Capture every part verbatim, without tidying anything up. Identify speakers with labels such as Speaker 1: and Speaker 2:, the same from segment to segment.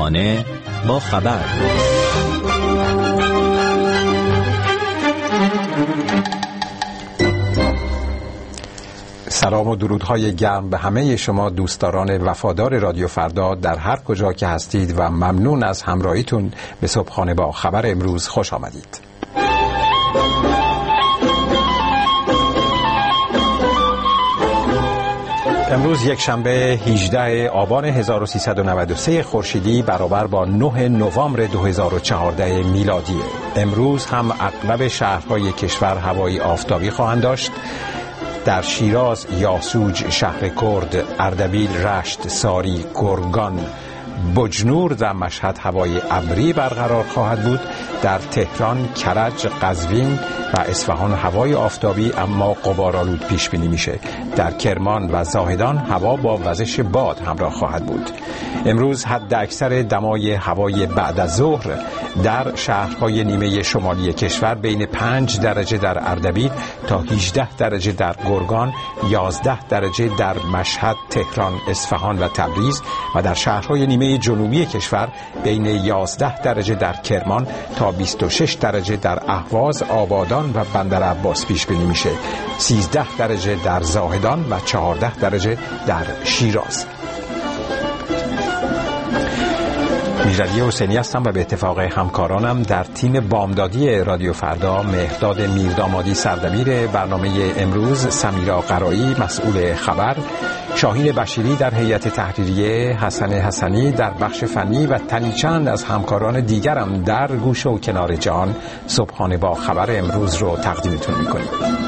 Speaker 1: صبحانه با خبر.
Speaker 2: سلام و درودهای گرم به همه شما دوستداران وفادار رادیو فردا در هر کجا که هستید و ممنون از همراهیتون به صبحانه با خبر امروز. خوش آمدید. امروز یک شنبه هجدهم آبان هزار و سیصد و نود و سه خورشیدی برابر با نه نوامبر دو هزار و چهارده میلادی. امروز هم اغلب شهرهای کشور هوای آفتابی خواهند داشت. در شیراز، یاسوج، شهر کرد، اردبیل، رشت، ساری، گرگان، بجنور و مشهد هوای ابری برقرار خواهد بود. در تهران، کرج، قزوین و اصفهان هوای آفتابی اما غبارآلود پیش بینی میشه. در کرمان و زاهدان هوا با وزش باد همراه خواهد بود. امروز حد اکثر دمای هوای بعد از ظهر در شهرهای نیمه شمالی کشور بین پنج درجه در اردبیل تا هجده درجه در گرگان، یازده درجه در مشهد، تهران، اصفهان و تبریز و در شهرهای نیمه جنوبی کشور بین یازده درجه در کرمان تا بیست و شش درجه در اهواز، آبادان و بندر عباس پیش بینی میشه. سیزده درجه در زاهدان و چهارده درجه در شیراز. میرعلی حسینی هستم و به اتفاق همکارانم در تیم بامدادی رادیو فردا مهرداد میردامادی سردبیر برنامه امروز، سمیرا قرایی مسئول خبر، شاهین بشیری در هیئت تحریریه، حسن حسنی در بخش فنی و تنی چند از همکاران دیگرم در گوشه و کنار جهان صبحانه با خبر امروز رو تقدیمتون میکنیم.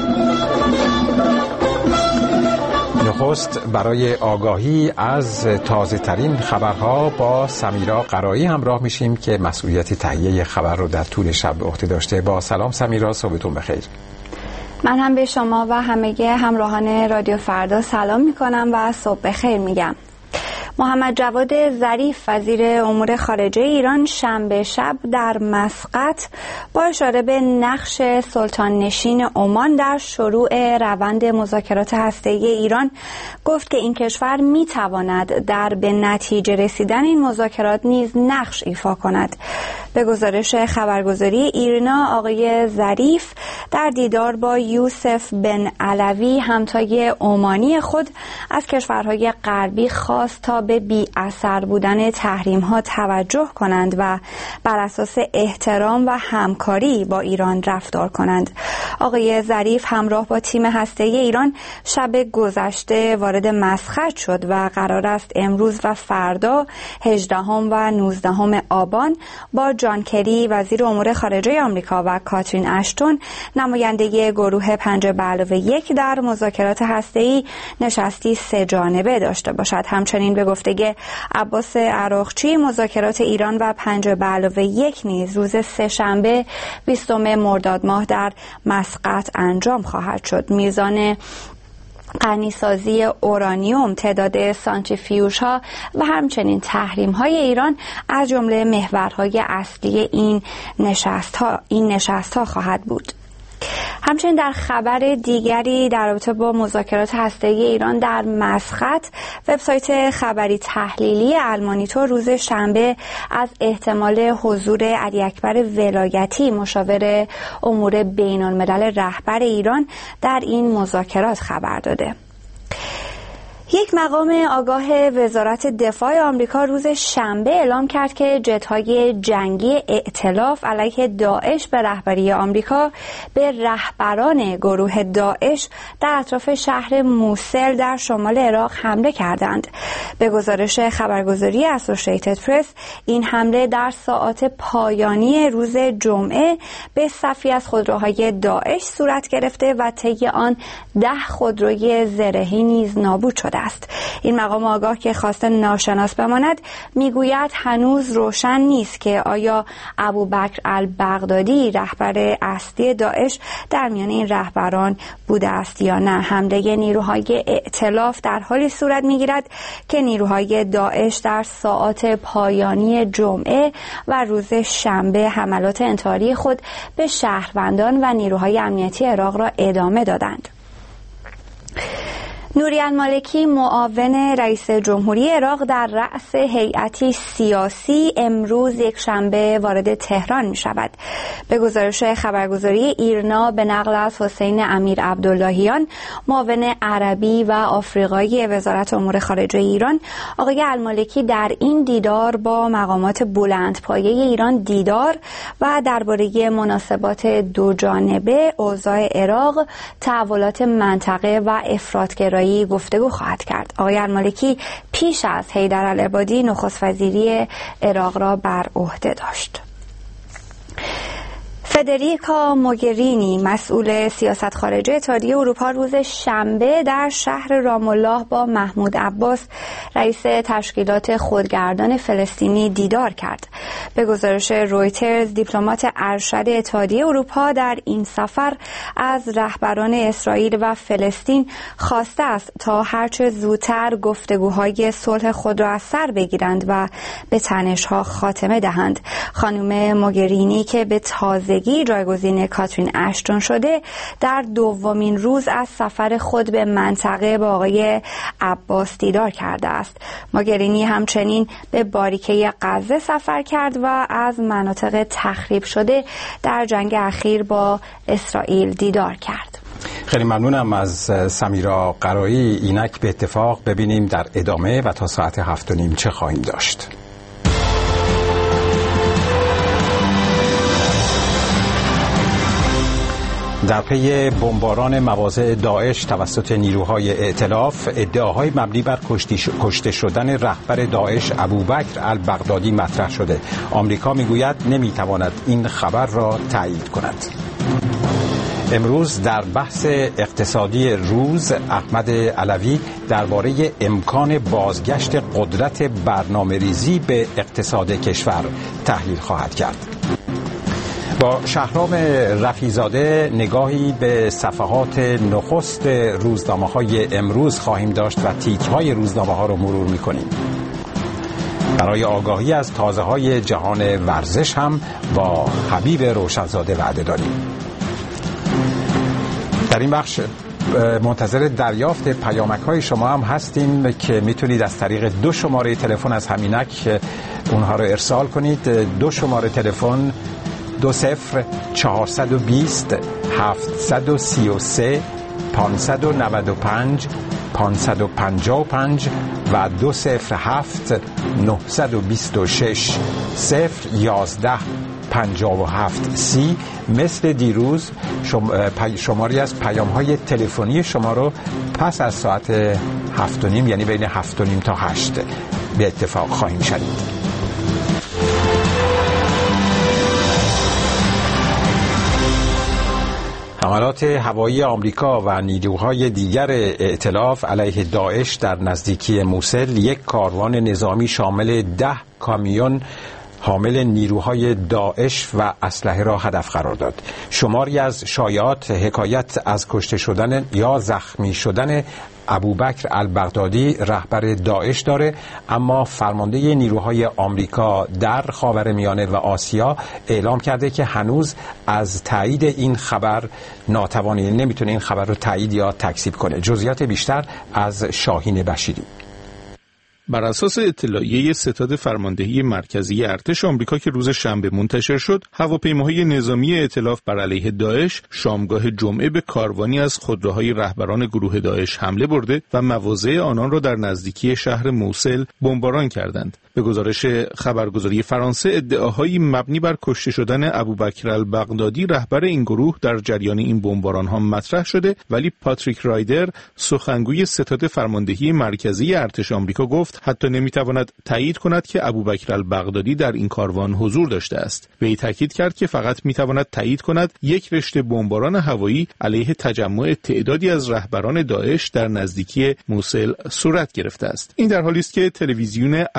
Speaker 2: نخست برای آگاهی از تازه ترین خبرها با سمیرا قرایی همراه میشیم که مسئولیت تهیه خبر رو در طول شب به عهده داشته. با سلام سمیرا، صبحتون بخیر.
Speaker 3: من هم به شما و همه همراهان رادیو فردا سلام میکنم و صبح بخیر میگم. محمد جواد ظریف وزیر امور خارجه ایران شنبه شب در مسقط با اشاره به نقش سلطان نشین عمان در شروع روند مذاکرات هسته‌ای ایران گفت که این کشور میتواند در به نتیجه رسیدن این مذاکرات نیز نقش ایفا کند. به گزارش خبرگزاری ایرنا، آقای ظریف در دیدار با یوسف بن علوی همتای عمانی خود از کشورهای غربی خواست تا به بی اثر بودن تحریم ها توجه کنند و بر اساس احترام و همکاری با ایران رفتار کنند. آقای ظریف همراه با تیم هسته‌ای ایران شب گذشته وارد مسقط شد و قرار است امروز و فردا هجدهم و نوزدهم آبان با جان کری وزیر امور خارجه آمریکا و کاترین اشتون نماینده گروه پنج به علاوه یک در مذاکرات هسته‌ای نشستی سه جانبه داشته باشد. همچنین به گفته عباس عراقچی مذاکرات ایران و پنج به علاوه یک نیز روز سه شنبه بیستم مرداد ماه در مسقط انجام خواهد شد. میزان غنیسازی اورانیوم، تعداد سانتریفیوژ ها و همچنین تحریم های ایران از جمله محورهای اصلی این نشست ها این نشست ها خواهد بود. همچنین در خبر دیگری در رابطه با مذاکرات هسته‌ای ایران در مسقط، وبسایت خبری تحلیلی المانیتور روز شنبه از احتمال حضور علی اکبر ولایتی مشاور امور بین الملل رهبر ایران در این مذاکرات خبر داده. یک مقام آگاه وزارت دفاع آمریکا روز شنبه اعلام کرد که جت‌های جنگی ائتلاف علیه داعش به رهبری آمریکا به رهبران گروه داعش در اطراف شهر موسل در شمال عراق حمله کردند. به گزارش خبرگزاری اسوسییتد پرس، این حمله در ساعات پایانی روز جمعه به صفی از خودروهای داعش صورت گرفته و طی آن ده خودروی زرهی نیز نابود شده است. این مقام آگاه که خواسته ناشناس بماند میگوید هنوز روشن نیست که آیا ابوبکر البغدادی رهبر اصلی داعش در میان این رهبران بوده است یا نه. حمله نیروهای ائتلاف در حالی صورت میگیرد که نیروهای داعش در ساعات پایانی جمعه و روز شنبه حملات انتحاری خود به شهروندان و نیروهای امنیتی عراق را ادامه دادند. نوری المالکی معاون رئیس جمهوری عراق در رأس هیئتی سیاسی امروز یکشنبه وارد تهران می شود. به گزارش خبرگزاری ایرنا به نقل از حسین امیر عبداللهیان معاون عربی و آفریقایی وزارت امور خارجه ایران، آقای المالکی در این دیدار با مقامات بلندپایه ایران دیدار و درباره مناسبات دو جانبه، اوضاع عراق، تحولات منطقه و افراطگرایی گفتگو خواهد کرد. آقای المالکی پیش از حیدر العبادی نخست وزیری عراق را بر عهده داشت. فدریکا موگرینی مسئول سیاست خارجه اتحادیه اروپا روز شنبه در شهر رام الله با محمود عباس رئیس تشکیلات خودگردان فلسطینی دیدار کرد. به گزارش رویترز دیپلمات ارشد اتحادیه اروپا در این سفر از رهبران اسرائیل و فلسطین خواسته است تا هرچه زودتر گفتگوهای صلح خود را از سر بگیرند و به تنش‌ها خاتمه دهند. خانم موگرینی که به تازگی جایگزین کاترین اشتون شده در دومین روز از سفر خود به منطقه با آقای عباس دیدار کرده است. موگرینی همچنین به باریکه غزه سفر کرد و از مناطق تخریب شده در جنگ اخیر با اسرائیل دیدار کرد.
Speaker 2: خیلی ممنونم از سمیرا قرایی. اینک به اتفاق ببینیم در ادامه و تا ساعت هفت و نیم چه خواهیم داشت. در پی بمباران مواضع داعش توسط نیروهای ائتلاف، ادعاهای مبنی بر کشته شدن رهبر داعش ابوبکر البغدادی مطرح شده. آمریکا میگوید نمیتواند این خبر را تایید کند. امروز در بحث اقتصادی روز، احمد علوی درباره امکان بازگشت قدرت برنامه‌ریزی به اقتصاد کشور تحلیل خواهد کرد. با شهرام رفیع‌زاده نگاهی به صفحات نخست روزنامه‌های امروز خواهیم داشت و تیترهای روزنامه‌ها رو مرور می‌کنیم. برای آگاهی از تازه‌های جهان ورزش هم با حبیب روشنزاده وعده داریم. در این بخش منتظر دریافت پیامک‌های شما هم هستیم که میتونید از طریق دو شماره تلفن از همینک اونها رو ارسال کنید. دو شماره تلفن دو صفر چهارصد و بیست هفتصد و سی و سه پانصد و نود و پنج پانصد و پنجاه و پنج و دو صفر هفت نهصد و بیست و شش صفر یازده پنجاه و هفت سی. مثل دیروز شم... شماری از پیام های تلفنی شما رو پس از ساعت هفت و نیم، یعنی بین هفت و نیم تا هشت به اتفاق خواهیم شنید. حملات هوایی آمریکا و نیروهای دیگر ائتلاف علیه داعش در نزدیکی موصل یک کاروان نظامی شامل ده کامیون حامل نیروهای داعش و اسلحه را هدف قرار داد. شماری از شایعات حکایت از کشته شدن یا زخمی شدن ابوبکر البغدادی رهبر داعش داره، اما فرمانده نیروهای آمریکا در خاورمیانه و آسیا اعلام کرده که هنوز از تایید این خبر ناتوانه، نمیتونه این خبر رو تایید یا تکذیب کنه. جزئیات بیشتر از شاهین بشیری.
Speaker 1: بر اساس اطلاعیه ستاد فرماندهی مرکزی ارتش آمریکا که روز شنبه منتشر شد، هواپیماهای نظامی ائتلاف بر علیه داعش شامگاه جمعه به کاروانی از خودروهای رهبران گروه داعش حمله برده و مواضع آنان را در نزدیکی شهر موصل بمباران کردند. به گزارش خبرگزاری فرانسه، ادعاهایی مبنی بر کشته شدن ابوبکر البغدادی رهبر این گروه در جریان این بمباران‌ها مطرح شده، ولی پاتریک رایدر سخنگوی ستاد فرماندهی مرکزی ارتش آمریکا گفت حتی نمیتواند تایید کند که ابوبکر البغدادی در این کاروان حضور داشته است. وی تاکید کرد که فقط میتواند تایید کند یک رشته بمباران هوایی علیه تجمع تعدادی از رهبران داعش در نزدیکی موصل صورت گرفته است. این در حالی است که تلویزیون العربیه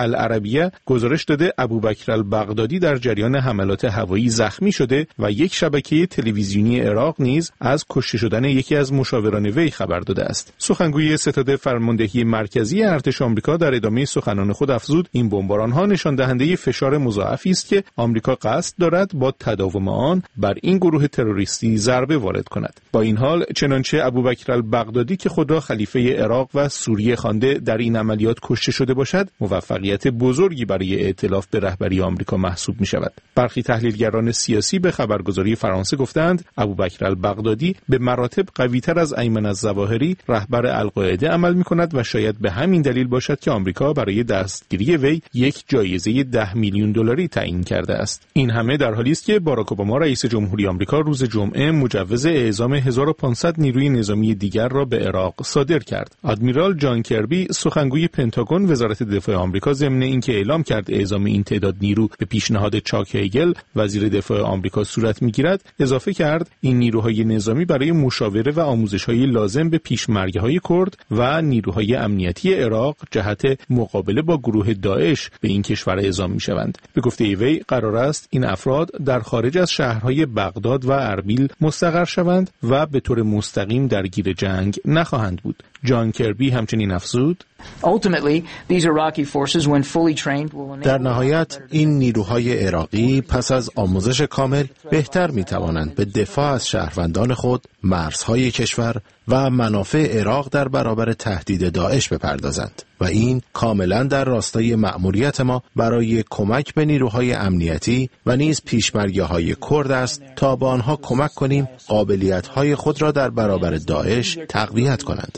Speaker 1: العربیه گزارش داده ابوبکر البغدادی در جریان حملات هوایی زخمی شده و یک شبکه تلویزیونی عراق نیز از کشته شدن یکی از مشاوران وی خبر داده است. سخنگوی ستاد فرماندهی مرکزی ارتش آمریکا در ادامه سخنان خود افزود این بمباران‌ها نشان دهنده فشار مضاعفی است که آمریکا قصد دارد با تداوم آن بر این گروه تروریستی ضربه وارد کند. با این حال چنانچه ابوبکر البغدادی که خود را خلیفه عراق و سوریه خوانده در این عملیات کشته شده باشد، موفقیت بزرگی برای ائتلاف به رهبری آمریکا محسوب می شود. برخی تحلیلگران سیاسی به خبرگزاری فرانسه گفتند ابوبکر البغدادی به مراتب قوی‌تر از ایمن الظواهری رهبر القاعده عمل می کند و شاید به همین دلیل باشد که آمریکا برای دستگیری وی یک جایزه ده میلیون دلاری تعیین کرده است. این همه در حالی است که باراک اوباما رئیس جمهوری آمریکا روز جمعه مجوز اعزام هزار و پانصد نیروی نظامی دیگر را به عراق صادر کرد. آدمیرال جان کربی سخنگوی پنتاگون وزارت دفاع آمریکا ضمن اینکه اعلام کرد اعزام این تعداد نیرو به پیشنهاد چاک هیگل وزیر دفاع آمریکا صورت می‌گیرد، اضافه کرد این نیروهای نظامی برای مشاوره و آموزش‌های لازم به پیشمرگ‌های کرد و نیروهای امنیتی عراق جهت مقابله با گروه داعش به این کشور اعزام می‌شوند. به گفته وی قرار است این افراد در خارج از شهرهای بغداد و اربیل مستقر شوند و به طور مستقیم درگیر جنگ نخواهند بود. جان کربی همچنین افزود
Speaker 4: در نهایت این نیروهای عراقی پس از آموزش کامل بهتر می توانند به دفاع از شهروندان خود، مرزهای کشور و منافع عراق در برابر تهدید داعش بپردازند و این کاملا در راستای مأموریت ما برای کمک به نیروهای امنیتی و نیز پیشمرگی‌های کرد است تا به آنها کمک کنیم قابلیت‌های خود را در برابر داعش تقویت کنند.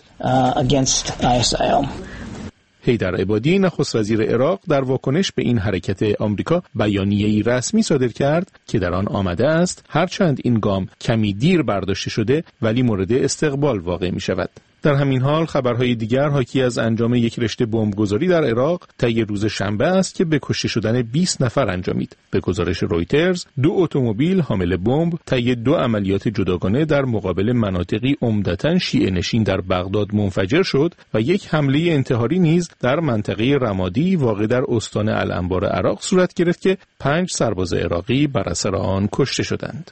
Speaker 1: حیدر عبادی نخست وزیر عراق در واکنش به این حرکت آمریکا بیانیه‌ای رسمی صادر کرد که در آن آمده است هرچند این گام کمی دیر برداشته شده ولی مورد استقبال واقع می شود. در همین حال خبرهای دیگر حاکی از انجام یک رشته بمبگذاری در عراق طی روز شنبه است که به کشته شدن بیست نفر انجامید. به گزارش رویترز دو اتومبیل حامل بمب طی دو عملیات جداگانه در مقابل مناطقی عمدتاً شیعه نشین در بغداد منفجر شد و یک حمله انتحاری نیز در منطقه رمادی واقع در استان الانبار عراق صورت گرفت که پنج سرباز عراقی بر اثر آن کشته شدند.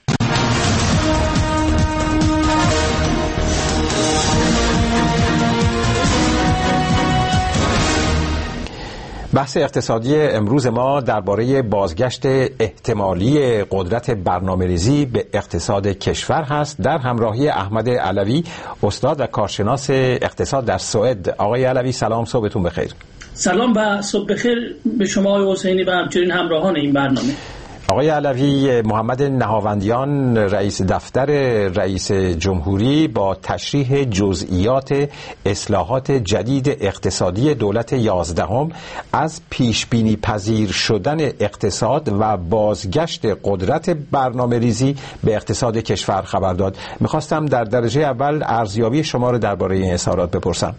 Speaker 2: بحث اقتصادی امروز ما درباره بازگشت احتمالی قدرت برنامه‌ریزی به اقتصاد کشور هست در همراهی احمد علوی، استاد و کارشناس اقتصاد در سوئد. آقای علوی سلام، صبحتون بخیر.
Speaker 5: سلام و صبح بخیر به شما آقای حسینی و همچنین همراهان این برنامه.
Speaker 2: آقای علوی، محمد نهاوندیان رئیس دفتر رئیس جمهوری با تشریح جزئیات اصلاحات جدید اقتصادی دولت یازدهم از پیشبینی پذیر شدن اقتصاد و بازگشت قدرت برنامه‌ریزی به اقتصاد کشور خبر داد. میخواستم در درجه اول ارزیابی شما رو درباره این اظهارات بپرسم.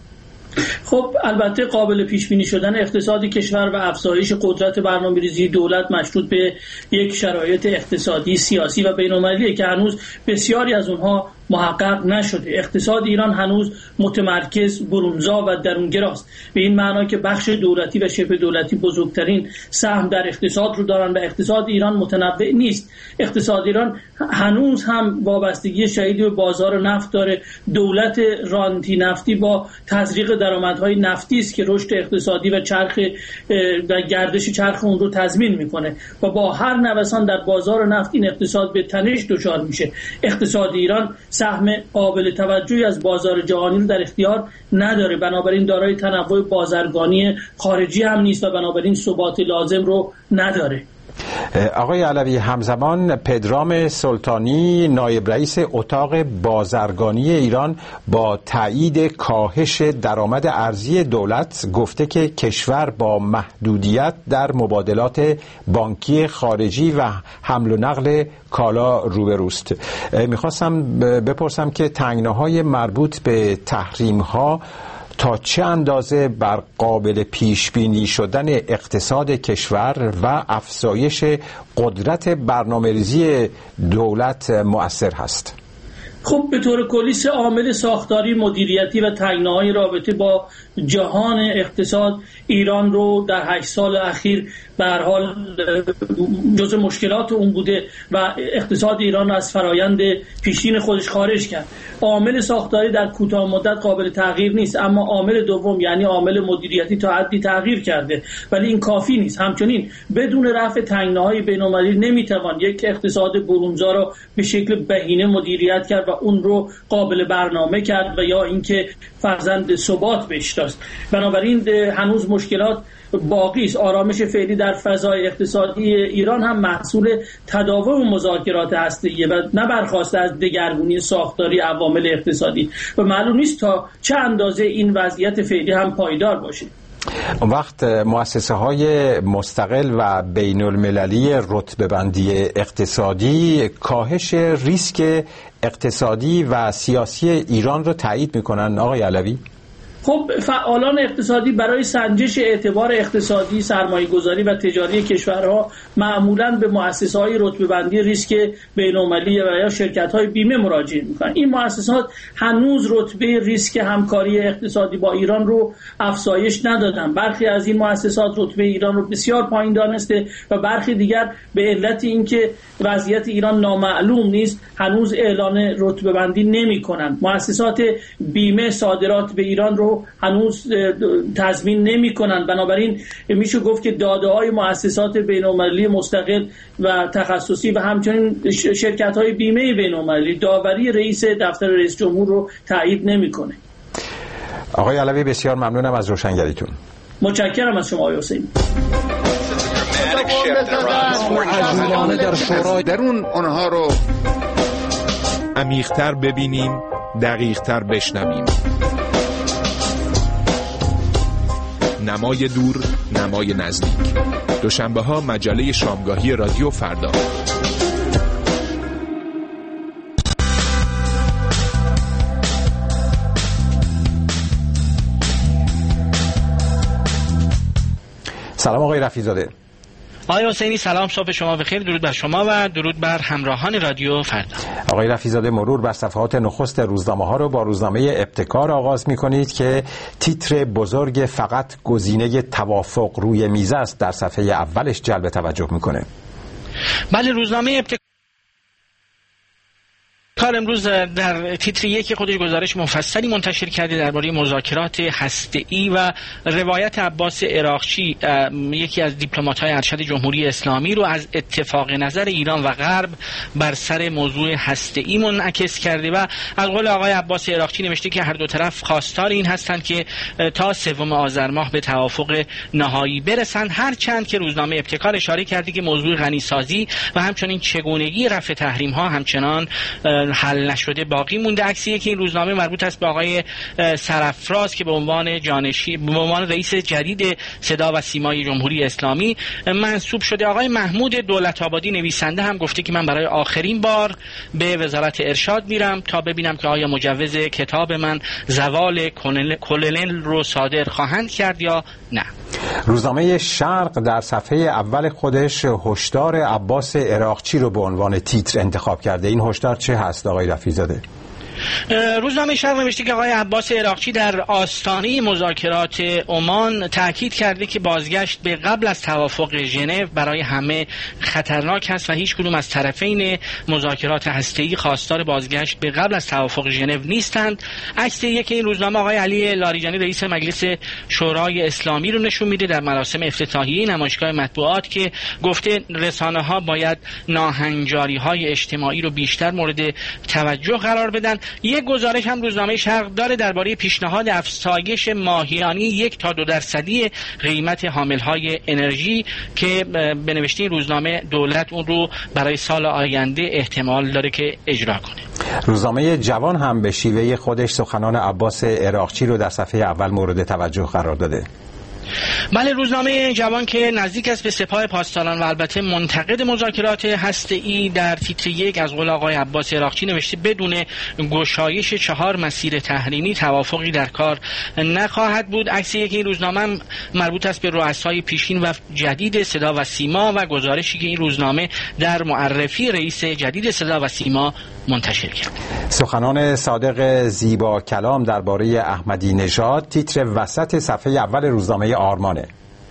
Speaker 5: خب البته قابل پیش بینی شدن اقتصاد کشور و افزایش قدرت برنامه‌ریزی دولت مشروط به یک شرایط اقتصادی، سیاسی و بین‌المللی که هنوز بسیاری از اونها محقق نشده. اقتصاد ایران هنوز متمرکز، برونزا و درونگراست، به این معنا که بخش دولتی و شبه دولتی بزرگترین سهم در اقتصاد رو دارن و اقتصاد ایران متنوع نیست. اقتصاد ایران هنوز هم وابستگی شدید به بازار نفت داره. دولت رانتی نفتی با تزریق درآمدهای نفتی است که رشد اقتصادی و چرخ و گردش چرخ اون رو تضمین میکنه و با هر نوسان در بازار نفت این اقتصاد به تنش دچار میشه. اقتصاد ایران سهم قابل توجهی از بازار جهانی در اختیار نداره، بنابراین دارای تنوع بازرگانی خارجی هم نیست و بنابراین ثبات لازم رو نداره.
Speaker 2: آقای علوی، همزمان پدرام سلطانی نایب رئیس اتاق بازرگانی ایران با تایید کاهش درآمد ارزی دولت گفته که کشور با محدودیت در مبادلات بانکی خارجی و حمل و نقل کالا روبروست. میخواستم بپرسم که تنگناهای مربوط به تحریم‌ها تا چه اندازه بر قابل پیش بینی شدن اقتصاد کشور و افزایش قدرت برنامه‌ریزی دولت مؤثر هست؟
Speaker 5: خب به طور کلی سه عامل ساختاری، مدیریتی و تنگناهای رابطه با جهان اقتصاد ایران رو در هشت سال اخیر به هر حال جزء مشکلات اون بوده و اقتصاد ایران رو از فرایند پیشین خودش خارج کرد. عامل ساختاری در کوتاه مدت قابل تغییر نیست، اما عامل دوم یعنی عامل مدیریتی تا حدی تغییر کرده، ولی این کافی نیست. همچنین بدون رفع تنگناهای بین‌المللی نمیتوان یک اقتصاد برونزا رو به شکل بهینه مدیریت کرد و اون رو قابل برنامه کرد و یا اینکه فرزند ثبات بهش داشت. بنابراین هنوز مشکلات باقی است. آرامش فعلی در فضای اقتصادی ایران هم محصول تداوم مذاکرات هسته‌ایه و نه برخواسته از دگرگونی ساختاری عوامل اقتصادی و معلوم نیست تا چه اندازه این وضعیت فعلی هم پایدار باشه.
Speaker 2: اون وقت مؤسسه های مستقل و بین المللی رتبه بندی اقتصادی کاهش ریسک اقتصادی و سیاسی ایران رو تایید میکنن آقای علوی؟
Speaker 5: خب فعالان اقتصادی برای سنجش اعتبار اقتصادی، سرمایه‌گذاری و تجاری کشورها معمولاً به مؤسسه‌های رتبه‌بندی ریسک بین‌المللی و یا شرکت‌های بیمه مراجعه می‌کنند. این مؤسسات هنوز رتبه ریسک همکاری اقتصادی با ایران رو افزایش ندادن. برخی از این مؤسسات رتبه ایران رو بسیار پایین دانسته و برخی دیگر به علت اینکه وضعیت ایران نامعلوم نیست هنوز اعلان رتبه‌بندی نمی‌کنند. مؤسسات بیمه صادرات به ایران رو هنوز تضمین نمی کنند. بنابراین میشه گفت که داده های مؤسسات بین‌المللی مستقل و تخصصی و همچنین شرکت های بیمه بین‌المللی داوری رئیس دفتر رئیس جمهور رو تایید نمی کنه.
Speaker 2: آقای علوی بسیار ممنونم از روشنگریتون.
Speaker 5: متشکرم از شما آقای حسینی.
Speaker 6: درون اونها رو
Speaker 1: عمیق‌تر ببینیم، دقیق‌تر بشنویم. نمای دور، نمای نزدیک. دوشنبه ها مجله شامگاهی رادیو فردا.
Speaker 2: سلام آقای رفیع‌زاده.
Speaker 7: آقای حسینی سلام، صبح شما بخیر. درود بر شما و درود بر همراهان رادیو فردا.
Speaker 2: آقای رفیع‌زاده، مرور بر صفحات نخست روزنامه ها رو با روزنامه ابتکار آغاز می کنید که تیتر بزرگ فقط گزینه توافق روی میز است در صفحه اولش جلب توجه میکنه.
Speaker 7: بله، روزنامه ابتکار کار امروز در تیتر یک خودش گزارش مفصلی منتشر کرده درباره مذاکرات هسته‌ای و روایت عباس عراقچی، یکی از دیپلمات‌های ارشد جمهوری اسلامی، رو از اتفاق نظر ایران و غرب بر سر موضوع هسته‌ای منعکس کرده و از قول آقای عباس عراقچی نوشته که هر دو طرف خواستار این هستند که تا سوم آذر ماه به توافق نهایی برسند، هرچند که روزنامه ابتکار اشاره کرده که موضوع غنیسازی و همچنین چگونگی رفع تحریم‌ها همچنان حل نشده باقی مونده. عکسی که این روزنامه مربوط است به آقای سرافراز که به عنوان جانشین به عنوان رئیس جدید صدا و سیمای جمهوری اسلامی منصوب شده. آقای محمود دولت‌آبادی نویسنده هم گفته که من برای آخرین بار به وزارت ارشاد میرم تا ببینم که آیا مجوز کتاب من زوال کلونل رو صادر خواهند کرد یا نه.
Speaker 2: روزنامه شرق در صفحه اول خودش هشدار عباس عراقچی رو به عنوان تیتر انتخاب کرده. این هشدار چه هست آقای رفیع‌زاده؟
Speaker 7: روزنامه شرق نوشته که آقای عباس عراقچی در آستانه مذاکرات عمان تاکید کرده که بازگشت به قبل از توافق ژنو برای همه خطرناک است و هیچ کدوم از طرفین مذاکرات هسته‌ای خواستار بازگشت به قبل از توافق ژنو نیستند. عکس یک این روزنامه آقای علی لاریجانی رئیس مجلس شورای اسلامی رو نشون میده در مراسم افتتاحیه نمایشگاه مطبوعات که گفته رسانه‌ها باید ناهنجاری‌های اجتماعی رو بیشتر مورد توجه قرار بدن. یک گزارش هم روزنامه شرق داره درباره پیشنهاد افزایش ماهیانه یک تا دو درصدی قیمت حاملهای انرژی که به نوشته روزنامه دولت اون رو برای سال آینده احتمال داره که اجرا کنه.
Speaker 2: روزنامه جوان هم به شیوه خودش سخنان عباس عراقچی رو در صفحه اول مورد توجه قرار داده.
Speaker 7: بله، روزنامه جوان که نزدیک است به سپاه پاسداران و البته منتقد مذاکرات هسته‌ای در تیتر یک از قول آقای عباس عراقچی نوشته بدون گشایش چهار مسیر تحریمی توافقی در کار نخواهد بود. عکس یک این روزنامه مربوط است به رؤسای پیشین و جدید صدا و سیما و گزارشی که این روزنامه در معرفی رئیس جدید صدا و سیما منتشر کرد.
Speaker 2: سخنان صادق زیبا کلام درباره احمدی نژاد تیتر وسط صفحه اول روزنامه آرمانه.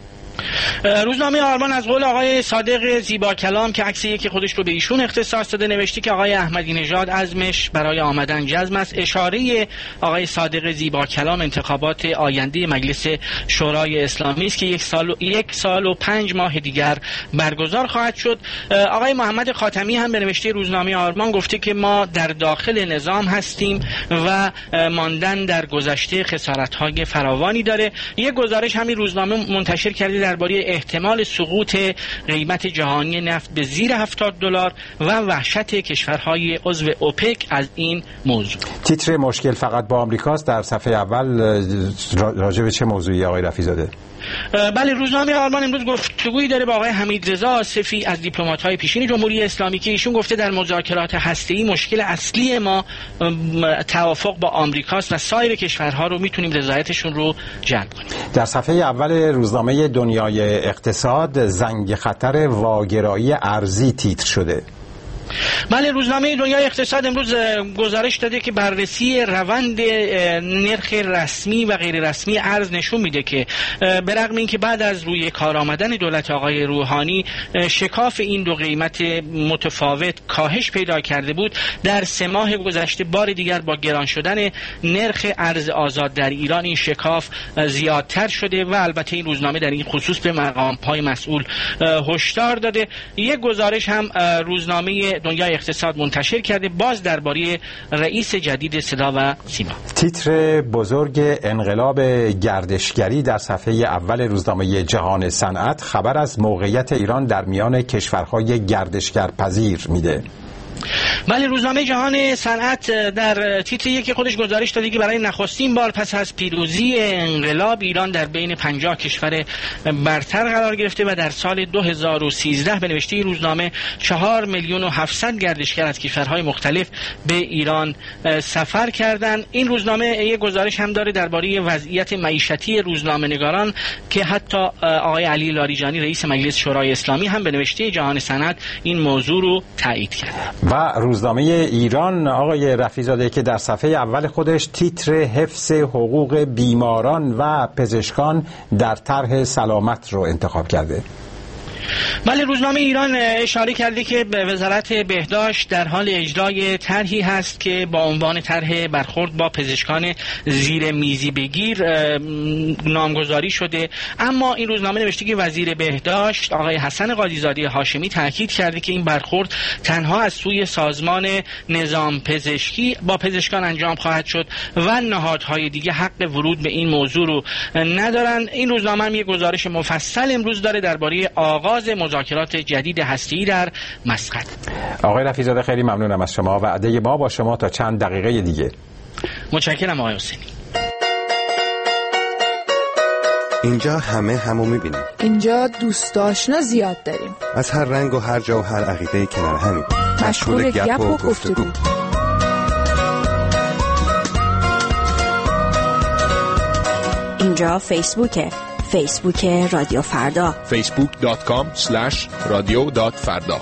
Speaker 7: روزنامه آرمان از قول آقای صادق زیبا کلام که عکس یکی خودش رو به ایشون اختصاص داده نوشته که آقای احمدی نژاد عزمش برای آمدن جزم است. اشاره آقای صادق زیبا کلام انتخابات آینده مجلس شورای اسلامی است که یک سال و یک سال و پنج ماه دیگر برگزار خواهد شد. آقای محمد خاتمی هم به نوشته روزنامه آرمان گفته که ما در داخل نظام هستیم و ماندن در گذشته خسارت‌های فراوانی داره. یک گزارش همین روزنامه منتشر کرده درباره احتمال سقوط قیمت جهانی نفت به زیر هفتاد دلار و وحشت کشورهای عضو اوپک از این موضوع.
Speaker 2: تیتر مشکل فقط با آمریکاست در صفحه اول راجع به چه موضوعی آقای رفیع‌زاده؟
Speaker 7: بله، روزنامه آرمان امروز گفتگویی داره با آقای حمیدرضا آصفی از دیپلمات‌های پیشین جمهوری اسلامی که ایشون گفته در مذاکرات هسته‌ای مشکل اصلی ما توافق با آمریکاست و سایر کشورها رو میتونیم رضایتشون رو جلب کنیم.
Speaker 2: در صفحه اول روزنامه دنیای اقتصاد زنگ خطر واگرایی ارزی تیتر شده.
Speaker 7: بله، روزنامه دنیای اقتصاد امروز گزارش داده که بررسی روند نرخ رسمی و غیر رسمی ارز نشون میده که به رغم اینکه بعد از روی کار آمدن دولت آقای روحانی شکاف این دو قیمت متفاوت کاهش پیدا کرده بود، در سه ماه گذشته بار دیگر با گران شدن نرخ ارز آزاد در ایران این شکاف زیادتر شده و البته این روزنامه در این خصوص به مقام‌های مسئول هشدار داده. یک گزارش هم روزنامه دنیای اقتصاد منتشر کرده باز درباره رئیس جدید صدا و سیما.
Speaker 2: تیتر بزرگ انقلاب گردشگری در صفحه اول روزنامه جهان صنعت خبر از موقعیت ایران در میان کشورهای گردشگرپذیر میده.
Speaker 7: بله، روزنامه جهان صنعت در تیتر یکی خودش گزارش داده که برای نخستین بار پس از پیروزی انقلاب ایران در بین پنجاه کشور برتر قرار گرفته و در سال دو هزار و سیزده به نوشته روزنامه چهار میلیون و هفتصد گردشگر از کشورهای مختلف به ایران سفر کردند. این روزنامه یک گزارش هم داره درباره وضعیت معیشتی روزنامه‌نگاران که حتی آقای علی لاریجانی رئیس مجلس شورای اسلامی هم به نوشته جهان صنعت این موضوع رو تایید کرده.
Speaker 2: و روزنامه ایران آقای رفیع‌زاده که در صفحه اول خودش تیتر حفظ حقوق بیماران و پزشکان در طرح سلامت رو انتخاب کرده.
Speaker 7: بله، روزنامه ایران اشاره کرده که وزارت بهداشت در حال اجرای طرحی هست که با عنوان طرح برخورد با پزشکان زیر میزی بگیر نامگذاری شده، اما این روزنامه نوشته که وزیر بهداشت آقای حسن قاضی‌زاده هاشمی تاکید کرده که این برخورد تنها از سوی سازمان نظام پزشکی با پزشکان انجام خواهد شد و نهادهای دیگه حق ورود به این موضوع رو ندارند. این روزنامه هم یک گزارش مفصل امروز داره درباره آغاز مذاکرات جدید هسته‌ای در مسقط.
Speaker 2: آقای رفیع‌زاده خیلی ممنونم از شما. وعده ما با شما تا چند دقیقه دیگه.
Speaker 7: متشکرم آقای حسینی.
Speaker 6: اینجا همه همو میبینیم.
Speaker 8: اینجا دوست آشنا زیاد داریم.
Speaker 6: از هر رنگ و هر جا و هر عقیده کنار همیم.
Speaker 8: مشغول گپ و گفتگو.
Speaker 9: اینجا فیسبوکه. فیسبوک رادیو فردا.
Speaker 10: فیسبوک دات کام اسلش رادیو دات فردا.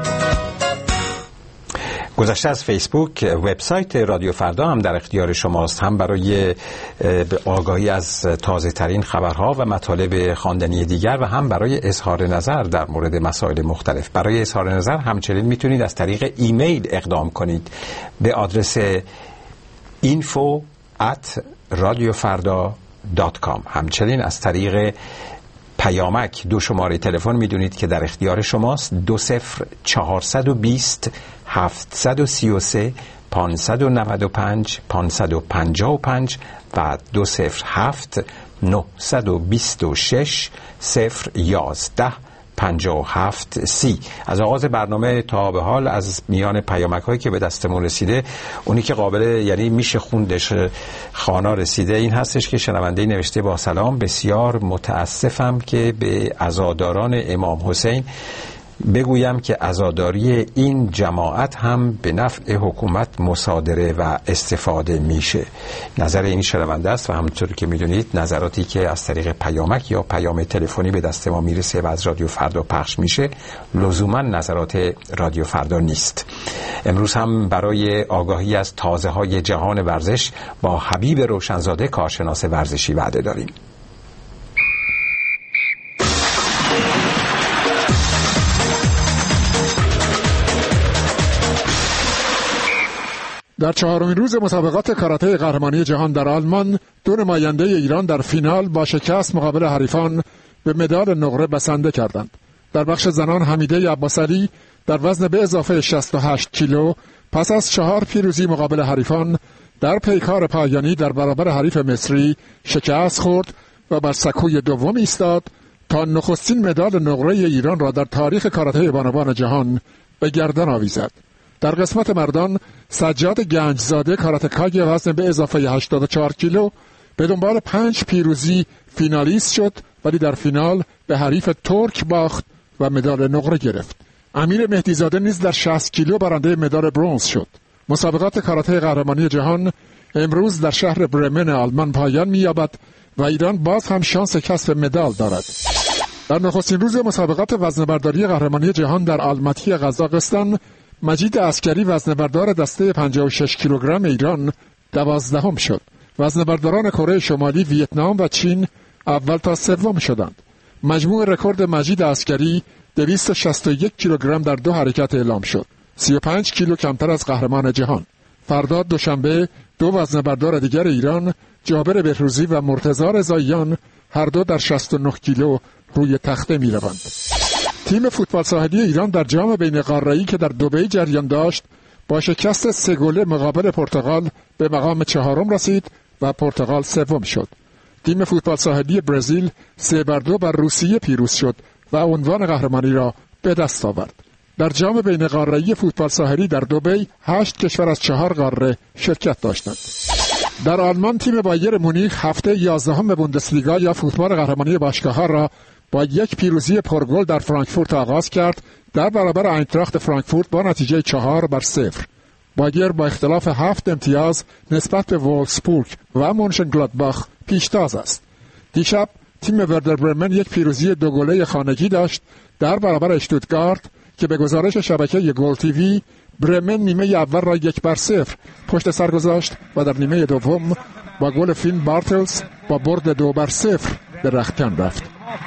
Speaker 2: گذشته از فیسبوک، وبسایت رادیو فردا هم در اختیار شماست، هم برای آگاهی از تازه ترین خبرها و مطالب خواندنی دیگر و هم برای اظهار نظر در مورد مسائل مختلف. برای اظهار نظر همچنین میتونید از طریق ایمیل اقدام کنید به آدرس اینفو ات رادیو فردا دات کام. همچنین از طریق پیامک دو شماره تلفن میدونید که در اختیار شماست: دو صفر چهارصد و بیست هفتصد و سی و سه پانصد و نود و پنج پانصد و پنجاه و پنج و دو صفر هفت نهصد و بیست و شش صفر یازده پنجاه و هفت سی. از آغاز برنامه تا به حال از میان پیامک هایی که به دستمون رسیده، اونی که قابل یعنی میشه خوندش خوانا رسیده این هستش که شنونده نوشته: با سلام، بسیار متاسفم که به عزاداران امام حسین بگویم که عزاداری این جماعت هم به نفع حکومت مصادره و استفاده میشه. نظر این شنونده است و همونطور که میدونید نظراتی که از طریق پیامک یا پیام تلفنی به دست ما میرسه و از رادیو فردا پخش میشه لزوما نظرات رادیو فردا نیست. امروز هم برای آگاهی از تازه های جهان ورزش با حبیب روشنزاده کارشناس ورزشی وعده داریم.
Speaker 11: در چهارمین روز مسابقات کاراته قهرمانی جهان در آلمان دو نماینده ایران در فینال با شکست مقابل حریفان به مدال نقره بسنده کردند. در بخش زنان حمیده عباسعلی در وزن به اضافه شصت و هشت کیلو پس از چهار پیروزی مقابل حریفان در پیکار پایانی در برابر حریف مصری شکست خورد و بر سکوی دوم ایستاد تا نخستین مدال نقره ایران را در تاریخ کاراته بانوان جهان به گردن آویزد. در قسمت مردان سجاد گنجزاده کاراتکای وزن به اضافه هشتاد و چهار کیلو به دنبال پنج پیروزی فینالیست شد ولی در فینال به حریف ترک باخت و مدال نقره گرفت. امیر مهدیزاده نیز در شصت کیلو برنده مدال برنز شد. مسابقات کاراته قهرمانی جهان امروز در شهر برمن آلمان پایان می‌یابد و ایران باز هم شانس کسب مدال دارد. در نخستین روز مسابقات وزنه‌برداری قهرمانی جهان در آلماتی قزاقستان مجید عسکری وزنه‌بردار دسته پنجاه و شش کیلوگرم ایران دوازدهم شد. وزنه‌برداران کره شمالی، ویتنام و چین اول تا سوم شدند. مجموع رکورد مجید عسکری دویست و شصت و یک کیلوگرم در دو حرکت اعلام شد. سی و پنج کیلو کمتر از قهرمان جهان. فردا دوشنبه دو وزنه‌بردار دیگر ایران، جابر بهروزی و مرتضی رضاییان، هر دو در شصت و نه کیلو روی تخته می‌روند. تیم فوتبال ساحلی ایران در جام بین قاره‌ای که در دبی جریان داشت با شکست سه گله مقابل پرتغال به مقام چهارم رسید و پرتغال سوم شد. تیم فوتبال ساحلی برزیل سه بر دو بر روسیه پیروز شد و عنوان قهرمانی را به دست آورد. در جام بین قاره‌ای فوتبال ساحلی در دبی هشت کشور از چهار قاره شرکت داشتند. در آلمان تیم بایر مونیخ هفته یازدهم بوندسلیگا یا فوتبال قهرمانی باشگاه‌ها را با یک پیروزی پرگل در فرانکفورت آغاز کرد در برابر آینتراخت فرانکفورت با نتیجه چهار بر صفر. بایر با اختلاف هفت امتیاز نسبت به وولفسبورگ و مونشنگلادباخ پیشتاز است. دیشب تیم وردر برمن یک پیروزی دو گله خانگی داشت در برابر اشتوتگارت که به گزارش شبکه گل تیوی برمن نیمه اول را یک بر صفر پشت سر گذاشت و در نیمه دوم با گل فین بارتلز با برد دو بر صفر به رختکن رفت.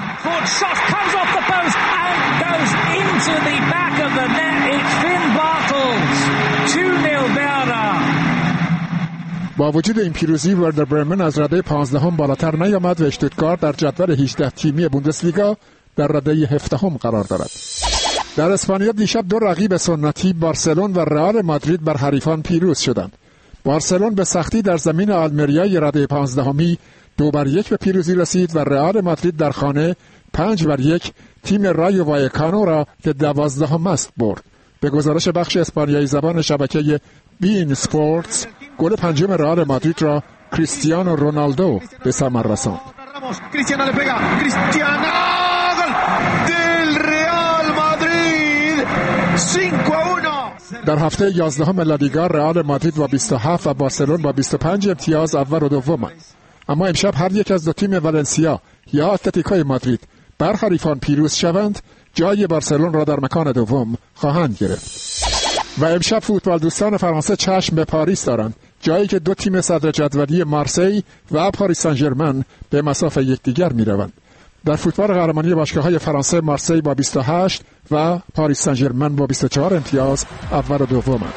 Speaker 11: با وجود این پیروزی وردر برمن از رده پانزدهم بالاتر نیامد و اشتوتگارت در جدول هجده تیمی بوندسلیگا در رده هفدهم قرار دارد. در اسپانیا دیشب دو رقیب سنتی بارسلون و رئال مادرید بر حریفان پیروز شدند. بارسلون به سختی در زمین آلمریای رده پانزدهمی دو بر یک به پیروزی رسید و رئال مادرید در خانه پنج بر یک تیم رایو وایکانو را که دوازدهم است برد. به گزارش بخش اسپانیایی زبان شبکه بین اسپورتس گل پنجم رئال مادرید را کریستیانو رونالدو به ثمر رساند. در هفته یازدهم لالیگا رئال مادرید با بیست و هفت و بارسلون با بیست و پنج امتیاز اول و دومند. اما امشب هر یک از دو تیم ولنسیا یا اتلتیکوی مادرید بر حریفان پیروز شوند جای بارسلون را در مکان دوم خواهند گرفت. و امشب فوتبال دوستان فرانسه چشم به پاریس دارند، جایی که دو تیم صدر جدولی مارسی و پاریس سن ژرمن به مسافه یکدیگر می‌روند. در فوتبال قهرمانی باشگاه‌های فرانسه مارسی با بیست و هشت و پاریس سن ژرمن با بیست و چهار امتیاز اول و دومند.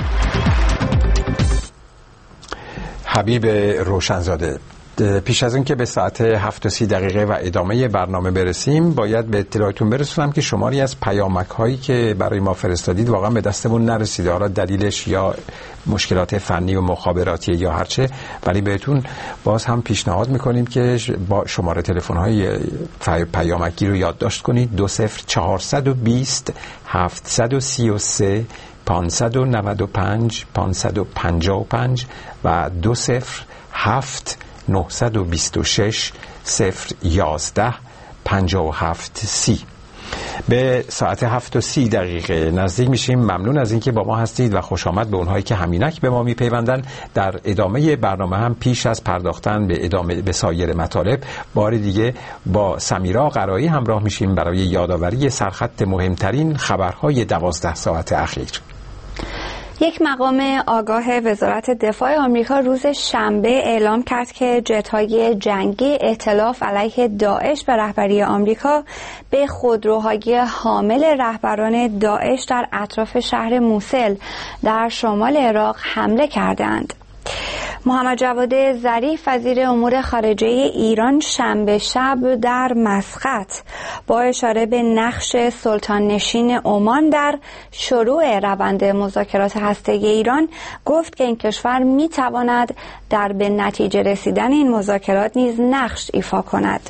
Speaker 2: حبیب روشنزاده، پیش از این که به ساعت هفت و سی دقیقه و ادامه برنامه برسیم باید به اطلاعتون برسونم که شماری از پیامک هایی که برای ما فرستادید واقعا به دستمون نرسیده. حالا دلیلش یا مشکلات فنی و مخابراتی یا هرچه، ولی بهتون باز هم پیشنهاد میکنیم که با شماره تلفن های پیامکی رو یادداشت کنید: دو صفر چهارصد و بیست هفتصد و سی و سه پانصد و نود و پنج پانصد و پنجاه و پنج و دو صفر هفت نهصد و بیست و شش صفر یازده پنجاه و هفت سی. به ساعت هفت و سی دقیقه نزدیک میشیم. ممنون از اینکه با ما هستید و خوش آمد به اونهایی که همینک به ما میپیوندن. در ادامه برنامه هم پیش از پرداختن به ادامه به سایر مطالب بار دیگه با سمیرا قرایی همراه میشیم برای یادآوری سرخط مهمترین خبرهای دوازده ساعت اخیر.
Speaker 3: یک مقام آگاه وزارت دفاع آمریکا روز شنبه اعلام کرد که جت‌های جنگی ائتلاف علیه داعش به رهبری آمریکا به خودروهای حامل رهبران داعش در اطراف شهر موسل در شمال عراق حمله کردند. محمد جواد ظریف وزیر امور خارجه ایران شنبه شب در مسقط با اشاره به نقش سلطان نشین عمان در شروع روند مذاکرات هسته‌ای ایران گفت که این کشور می‌تواند در به نتیجه رسیدن این مذاکرات نیز نقش ایفا کند.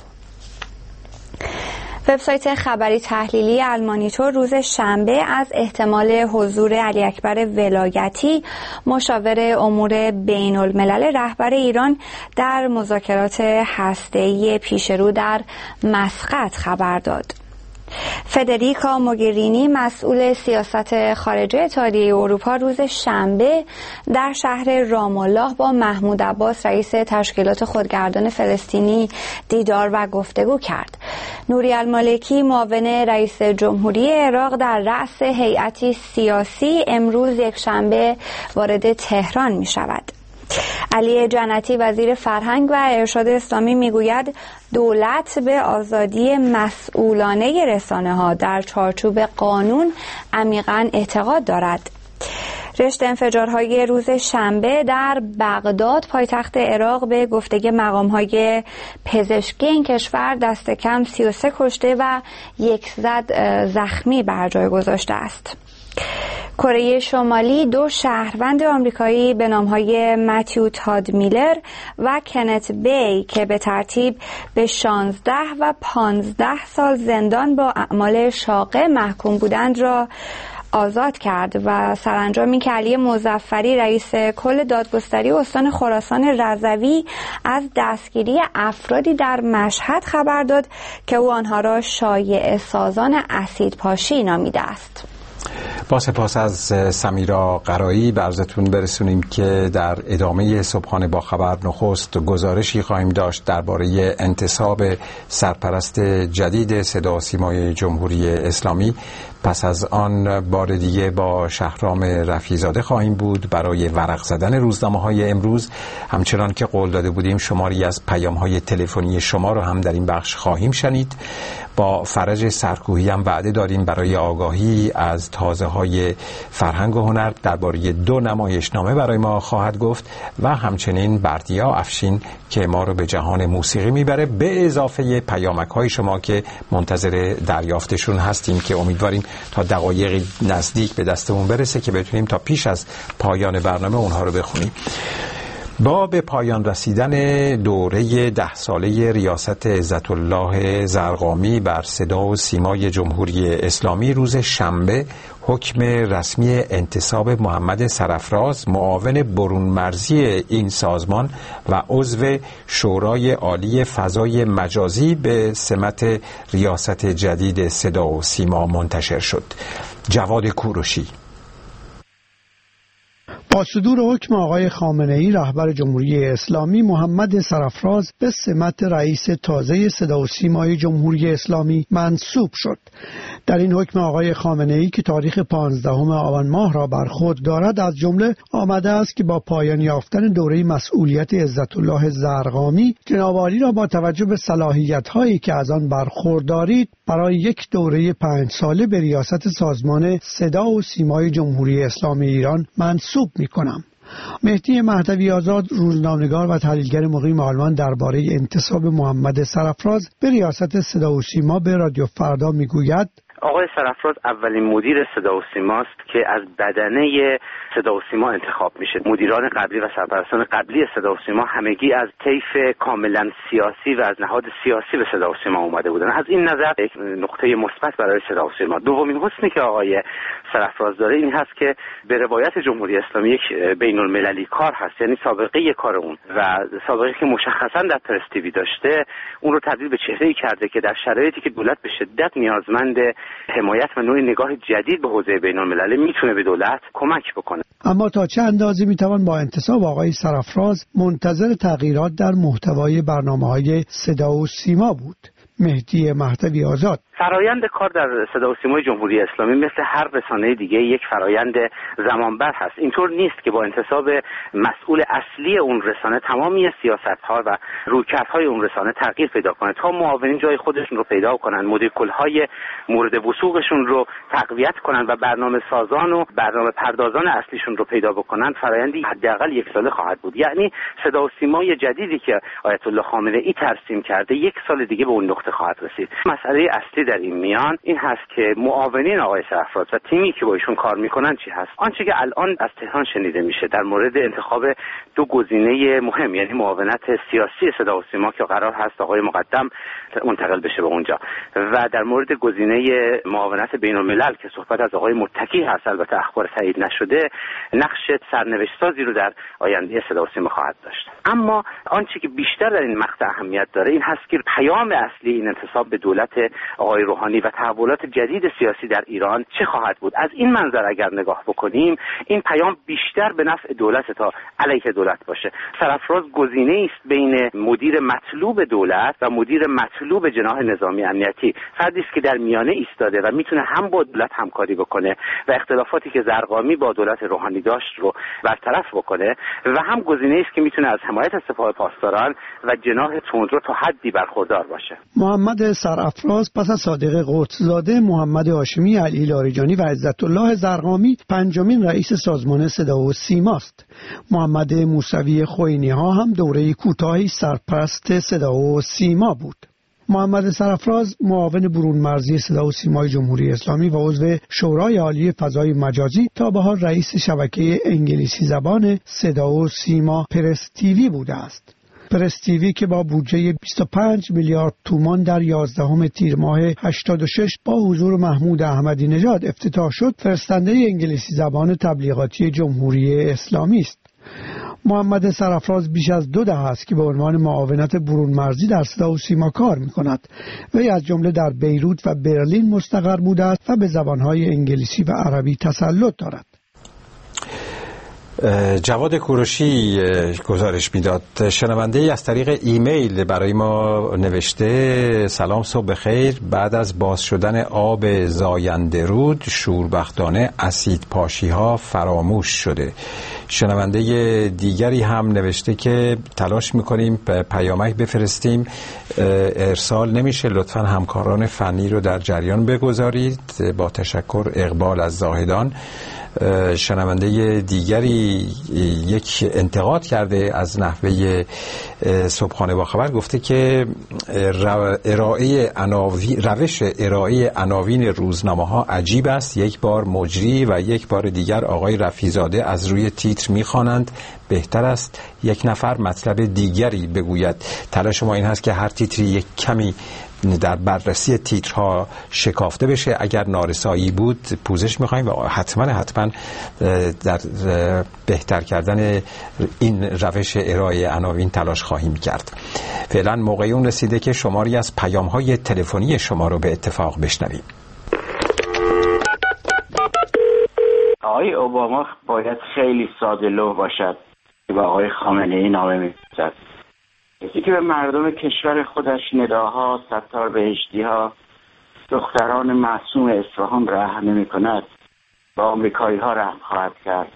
Speaker 3: وبسایت خبری تحلیلی المانیتور روز شنبه از احتمال حضور علی اکبر ولایتی مشاور امور بین الملل رهبر ایران در مذاکرات هسته‌ای پیشرو در مسقط خبر داد. فدریکا موگرینی مسئول سیاست خارجه اتحادیه اروپا روز شنبه در شهر رام الله با محمود عباس رئیس تشکیلات خودگردان فلسطینی دیدار و گفتگو کرد. نوری المالکی معاون رئیس جمهوری عراق در رأس هیئتی سیاسی امروز یکشنبه وارد تهران می شود. علی جنتی وزیر فرهنگ و ارشاد اسلامی میگوید دولت به آزادی مسئولانه رسانه‌ها در چارچوب قانون عمیقاً اعتقاد دارد. رشت انفجارهای روز شنبه در بغداد پایتخت عراق به گفته مقام‌های پزشکی این کشور دست کم سی و سه کشته و صد زخمی بر جای گذاشته است. کره شمالی دو شهروند آمریکایی به نام‌های متیو تاد میلر و کنت بی که به ترتیب به شانزده و پانزده سال زندان با اعمال شاقه محکوم بودند را آزاد کرد و سرانجام این که علی مظفری رئیس کل دادگستری استان خراسان رضوی از دستگیری افرادی در مشهد خبر داد که او آنها را شایعه سازان اسیدپاشی نامیده است.
Speaker 2: با سپاس از سمیرا قرایی به عرضتون برسونیم که در ادامه صبحانه با خبر نخست گزارشی خواهیم داشت درباره انتصاب سرپرست جدید صدا و سیمای جمهوری اسلامی. پس از آن بار دیگه با شهرام رفیع‌زاده خواهیم بود برای ورق زدن روزنامه‌های امروز. همچنان که قول داده بودیم شماری از پیام‌های تلفنی شما رو هم در این بخش خواهیم شنید. با فرج سرکوهی هم وعده داریم برای آگاهی از تازه‌های فرهنگ و هنر درباره دو نمایشنامه برای ما خواهد گفت و همچنین بردیا افشین که ما رو به جهان موسیقی میبره، به اضافه پیامک‌های شما که منتظر دریافتشون هستیم که امیدواریم تا دقایق نزدیک به دستمون برسه که بتونیم تا پیش از پایان برنامه اونها رو بخونیم. با به پایان رسیدن دوره ده ساله ریاست عزت الله زرقامی بر صدا و سیمای جمهوری اسلامی روز شنبه حکم رسمی انتصاب محمد سرافراز معاون برون مرزی این سازمان و عضو شورای عالی فضای مجازی به سمت ریاست جدید صدا و سیما منتشر شد. جواد کوروشی.
Speaker 12: با صدور حکم آقای خامنه‌ای رهبر جمهوری اسلامی محمد سرافراز به سمت رئیس تازه صدا و سیمای جمهوری اسلامی منصوب شد. در این حکم آقای خامنه‌ای که تاریخ پانزدهم آبان ماه را بر خود دارد از جمله آمده است که با پایان یافتن دوره مسئولیت عزت الله زرقامی جناب عالی را با توجه به صلاحیت‌هایی که از آن برخوردارید برای یک دوره پنج ساله به ریاست سازمان صدا و سیمای جمهوری اسلامی ایران منصوب می‌کنم. مهدی مهدوی آزاد روزنامه‌نگار و تحلیلگر مقیم آلمان درباره انتصاب محمد سرافراز به ریاست صدا و سیما به رادیو فردا میگوید
Speaker 13: آقای سرافراز اولین مدیر صدا و سیماست که از بدنه صدا و سیما انتخاب میشه. مدیران قبلی و سرپرستان قبلی صدا و سیما همگی از طیف کاملا سیاسی و از نهاد سیاسی به صدا و سیما اومده بودن. از این نظر یک نقطه مثبت برای صدا و سیما. دومین حسنی که آقای سرافراز داره این هست که به روایت جمهوری اسلامی یک بین المللی کار هست، یعنی سابقه کار اون و سابقه که مشخصا در پرس تیوی داشته اون رو تبدیل به چهره‌ای کرده که در شرایطی که دولت به شدت نیازمند حمایت و نوع نگاه جدید به حوزه بین‌المللی میتونه به دولت کمک بکنه.
Speaker 12: اما تا چه اندازه میتوان با انتصاب آقای سرافراز منتظر تغییرات در محتوای برنامه‌های صدا و سیما بود؟ مهدی مهدوی آزاد:
Speaker 13: فرایند کار در صدا و سیمای جمهوری اسلامی مثل هر رسانه دیگه یک فرایند زمانبر هست. اینطور نیست که با انتصاب مسئول اصلی اون رسانه تمامی سیاست‌ها و رویکردهای اون رسانه تغییر پیدا کنه. تا معاونین جای خودشون رو پیدا کنن، مدیر کل‌های مورد وثوقشون رو تقویت کنن و برنامه سازان و برنامه پردازان اصلیشون رو پیدا بکنن، فرایندی حداقل یک ساله خواهد بود. یعنی صدا و سیمای جدیدی که آیت الله خامنه‌ای ترسیم کرده یک سال دیگه به اون نقطه خواهد رسید. مسئله اصلی در این میان این هست که معاونین آقای سرافراز و تیمی که با ایشون کار میکنن چی هست. آنچه که الان از تهران شنیده میشه در مورد انتخاب دو گزینه مهم، یعنی معاونت سیاسی صدا و سیما که قرار هست آقای مقدم منتقل بشه به اونجا، و در مورد گزینه معاونت بین الملل که صحبت از آقای متکی هست، البته اخبار تایید نشده، نقش سرنوشت‌سازی رو در آینده صدا و سیما خواهد داشت. اما آنچه که بیشتر در این مقطع اهمیت داره این هست که پیام اصلی این انتصاب به دولت آقای روحانی و تحولات جدید سیاسی در ایران چه خواهد بود. از این منظر اگر نگاه بکنیم این پیام بیشتر به نفع دولت تا علیه دولت باشه. سرافراز گزینه‌ای است بین مدیر مطلوب دولت و مدیر مطلوب جناح نظامی امنیتی، فردی است که در میانه ایستاده و میتونه هم با دولت همکاری بکنه و اختلافاتی که زرقامی با دولت روحانی داشت رو برطرف بکنه، و هم گزینه‌ای است که میتونه از حمایت سپاه پاسداران و جناح تندرو تا حدی برخوردار باشه.
Speaker 12: محمد سرافراز پس از صادق قدس‌زاده، محمد هاشمی، علی لاریجانی و عزت الله زرقامی پنجمین رئیس سازمان صدا و سیما است. محمد موسوی خوئینی‌ها هم دوره کوتاهی سرپرست صدا و سیما بود. محمد سرافراز معاون برون مرزی صدا و سیمای جمهوری اسلامی و عضو شورای عالی فضای مجازی تا به حال رئیس شبکه انگلیسی زبان صدا و سیما پرس تیوی بوده است. پرس تیوی که با بودجه بیست و پنج میلیارد تومان در یازدهم تیر ماه هشتاد و شش با حضور محمود احمدی نژاد افتتاح شد، فرستنده انگلیسی زبان تبلیغاتی جمهوری اسلامی است. محمد سرافراز بیش از دو دهه است که به عنوان معاونت برون مرزی در صدا و سیما کار می‌کند. وی از جمله در بیروت و برلین مستقر بوده است و به زبان‌های انگلیسی و عربی تسلط دارد.
Speaker 2: جواد کوروشی گزارش میداد. شنونده ای از طریق ایمیل برای ما نوشته: سلام، صبح بخیر. بعد از باز شدن آب زاینده رود شوربختانه اسید پاشی ها فراموش شده. شنونده دیگری هم نوشته که تلاش میکنیم پیامک بفرستیم، ارسال نمیشه، لطفا همکاران فنی رو در جریان بگذارید. با تشکر، اقبال از زاهدان. شنونده دیگری یک انتقاد کرده از نحوه صبحانه با خبر، گفته که ارائه عناوین روش ارائه عناوین روزنامه ها عجیب است. یک بار مجری و یک بار دیگر آقای رفیزاده از روی تیتر میخوانند. بهتر است یک نفر مطلب دیگری بگوید. تلاش ما این هست که هر تیتری یک کمی در بررسی تیترها شکافته بشه. اگر نارسایی بود پوزش میخوایم و حتما حتما در بهتر کردن این روش ارائه عناوین تلاش خواهیم کرد. فعلا موقع اون رسیده که شماری از پیام‌های تلفنی شما رو به اتفاق بشنویم.
Speaker 14: آقای اوباما باید خیلی ساده لوح باشد که به آقای خامنه‌ای نامه می‌فرستد. کسی که به مردم کشور خودش نداها، ستار بهشتی‌ها، دختران معصوم اصفهان رحم نمی‌کند، با آمریکایی‌ها رحم خواهد کرد.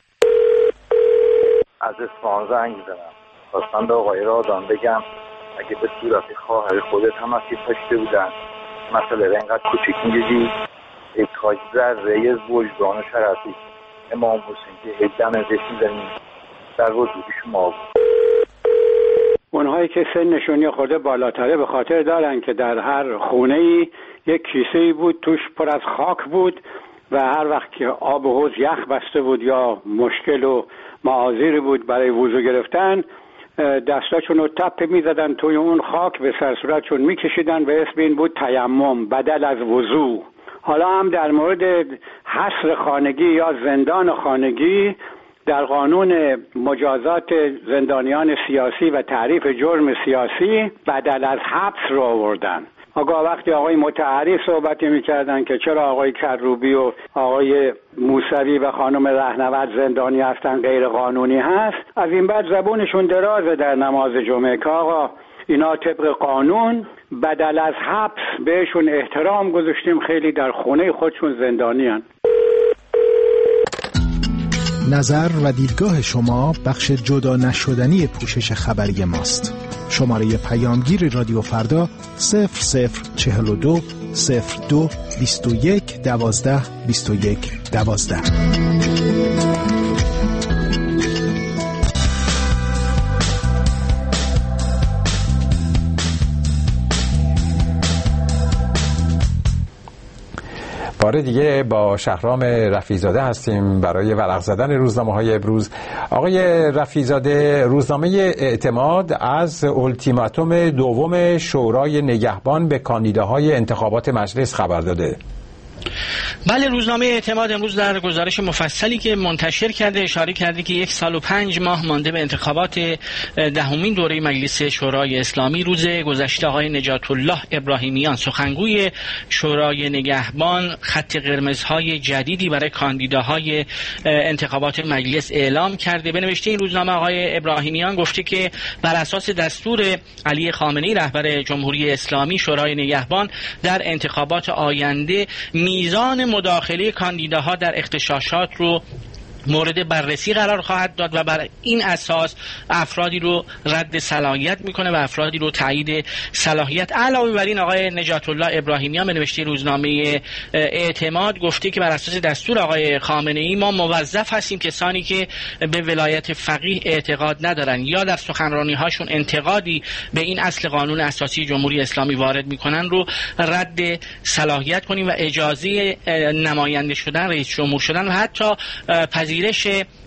Speaker 15: از اصفهان زنگ می‌زنم. خواستم به آقای رادان بگم اگه به صورت خواهر خودت هم اسید پاشیده بودن، مثلا اینقدر کوچیک می‌گیدی، یک خاک ذره وجدان و شرفی امام حسین که هجدم رسیدنی در وجود شما بود.
Speaker 16: اونهایی که سنشون یه خورده بالاتره به خاطر دارن که در هر خونه‌ای یک کیسه‌ای بود توش پر از خاک بود و هر وقت که آب و حوض یخ بسته بود یا مشکل و معاذیری بود برای وضو گرفتن، دستاشون رو تپ می‌زدن توی اون خاک، به سر صورتشون می‌کشیدن و اسم این بود تیمم بدل از وضو. حالا هم در مورد حصر خانگی یا زندان خانگی در قانون مجازات زندانیان سیاسی و تعریف جرم سیاسی بدل از حبس رو آوردن. آقا وقتی آقای مطهری صحبت میکردن که چرا آقای کروبی و آقای موسوی و خانم رهنورد زندانی هستن غیر قانونی هست، از این بعد زبونشون درازه در نماز جمعه که آقا اینا طبق قانون بدل از حبس بهشون احترام گذاشتیم، خیلی در خونه خودشون زندانی هن.
Speaker 17: نظر و دیدگاه شما بخش جدا نشدنی پوشش خبری ماست. شماره پیامگیر رادیو فردا صفر صفر چهل و دو صفر دو بیست و یک دوازده بیست و یک دوازده.
Speaker 2: بار دیگه با شهرام رفیع‌زاده هستیم برای ورق زدن روزنامه‌های امروز. آقای رفیع‌زاده، روزنامه اعتماد از اولتیماتوم دوم شورای نگهبان به کاندیداهای انتخابات مجلس خبر داده.
Speaker 7: بله، روزنامه اعتماد امروز در گزارش مفصلی که منتشر کرده اشاره کرده که یک سال و پنج ماه مانده به انتخابات دهمین دوره مجلس شورای اسلامی، روز گذشته آقای نجات الله ابراهیمیان سخنگوی شورای نگهبان خط قرمزهای جدیدی برای کاندیداهای انتخابات مجلس اعلام کرده. به نوشته این روزنامه آقای ابراهیمیان گفته که بر اساس دستور علی خامنه‌ای رهبر جمهوری اسلامی، شورای نگهبان در انتخابات آینده میزان مداخله کاندیداها در اغتشاشات رو مورد بررسی قرار خواهد داد و بر این اساس افرادی رو رد صلاحیت میکنه و افرادی رو تایید صلاحیت. علاوه بر این آقای نجات الله ابراهیمیان به نوشته روزنامه اعتماد گفته که بر اساس دستور آقای خامنه ای ما موظف هستیم کسانی که به ولایت فقیه اعتقاد ندارن یا در سخنرانی هاشون انتقادی به این اصل قانون اساسی جمهوری اسلامی وارد میکنن رو رد صلاحیت کنیم و اجازه نماینده شدن، رئیس جمهور شدن و حتی پذیرش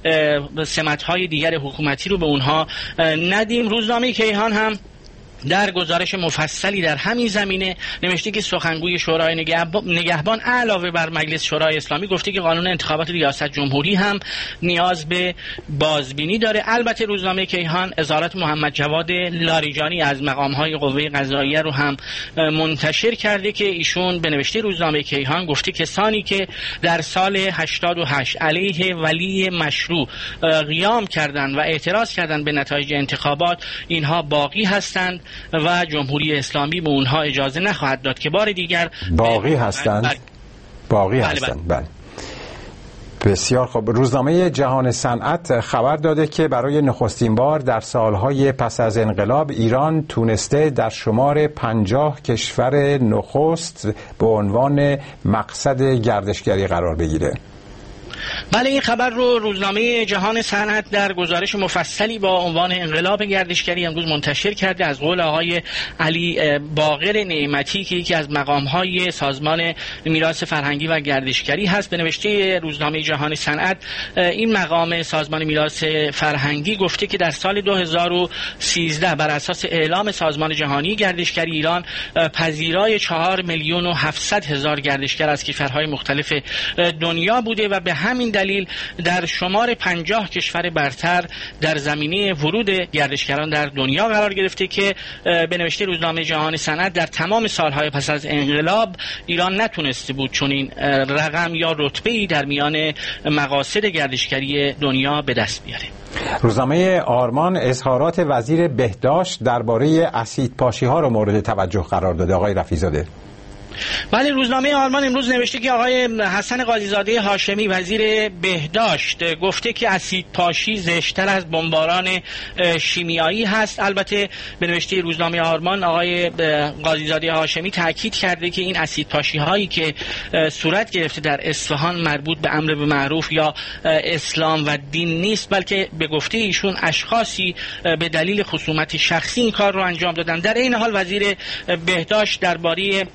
Speaker 7: سمت‌های دیگر حکومتی رو به اونها ندیم. روزنامه کیهان هم در گزارش مفصلی در همین زمینه نوشته که سخنگوی شورای نگهبان علاوه بر مجلس شورای اسلامی گفته که قانون انتخابات ریاست جمهوری هم نیاز به بازبینی داره. البته روزنامه کیهان اظهارات محمد جواد لاریجانی از مقام‌های قوه قضاییه رو هم منتشر کرده که ایشون به نوشته روزنامه کیهان گفته کسانی که در سال هشتاد و هشت علیه ولی مشروع قیام کردند و اعتراض کردند به نتایج انتخابات اینها باقی هستند و جمهوری اسلامی به اونها اجازه نخواهد داد که بار دیگر
Speaker 2: باقی هستند. بل... باقی بله هستند بله. بله. بسیار خوب. روزنامه جهان صنعت خبر داده که برای نخستین بار در سالهای پس از انقلاب ایران تونسته در شمار پنجاه کشور نخست به عنوان مقصد گردشگری قرار بگیره.
Speaker 7: بله، این خبر رو روزنامه جهان صنعت در گزارش مفصلی با عنوان انقلاب گردشگری امروز منتشر کرده. از قول آقای علی باقر نعمتی که یکی از مقام‌های سازمان میراث فرهنگی و گردشگری هست، به نوشته روزنامه جهان صنعت این مقام سازمان میراث فرهنگی گفته که در سال دو هزار و سیزده بر اساس اعلام سازمان جهانی گردشگری ایران پذیرای چهار میلیون و هفتصد هزار گردشگر از کشورهای مختلف دنیا بوده و به همین دلیل در شمار پنجاه کشور برتر در زمینه ورود گردشگران در دنیا قرار گرفته که به نوشته روزنامه جهان صنعت در تمام سالهای پس از انقلاب ایران نتونسته بود چون این رقم یا رتبه‌ای در میان مقاصد گردشگری دنیا به دست بیاره.
Speaker 2: روزنامه آرمان اظهارات وزیر بهداشت درباره اسیدپاشی ها را مورد توجه قرار داده. آقای رفیع‌زاده.
Speaker 7: بله، روزنامه آلمان امروز نوشته که آقای حسن قاضی‌زاده هاشمی وزیر بهداشت گفته که اسیدپاشی زشتر از بمباران شیمیایی هست. البته به نوشته روزنامه آلمان آقای قاضی‌زاده هاشمی تاکید کرده که این اسیدپاشی هایی که صورت گرفته در اصفهان مربوط به امر به معروف یا اسلام و دین نیست، بلکه به گفته ایشون اشخاصی به دلیل خصومت شخصی این کار رو انجام دادن. در این حال وزیر بهداشت درباره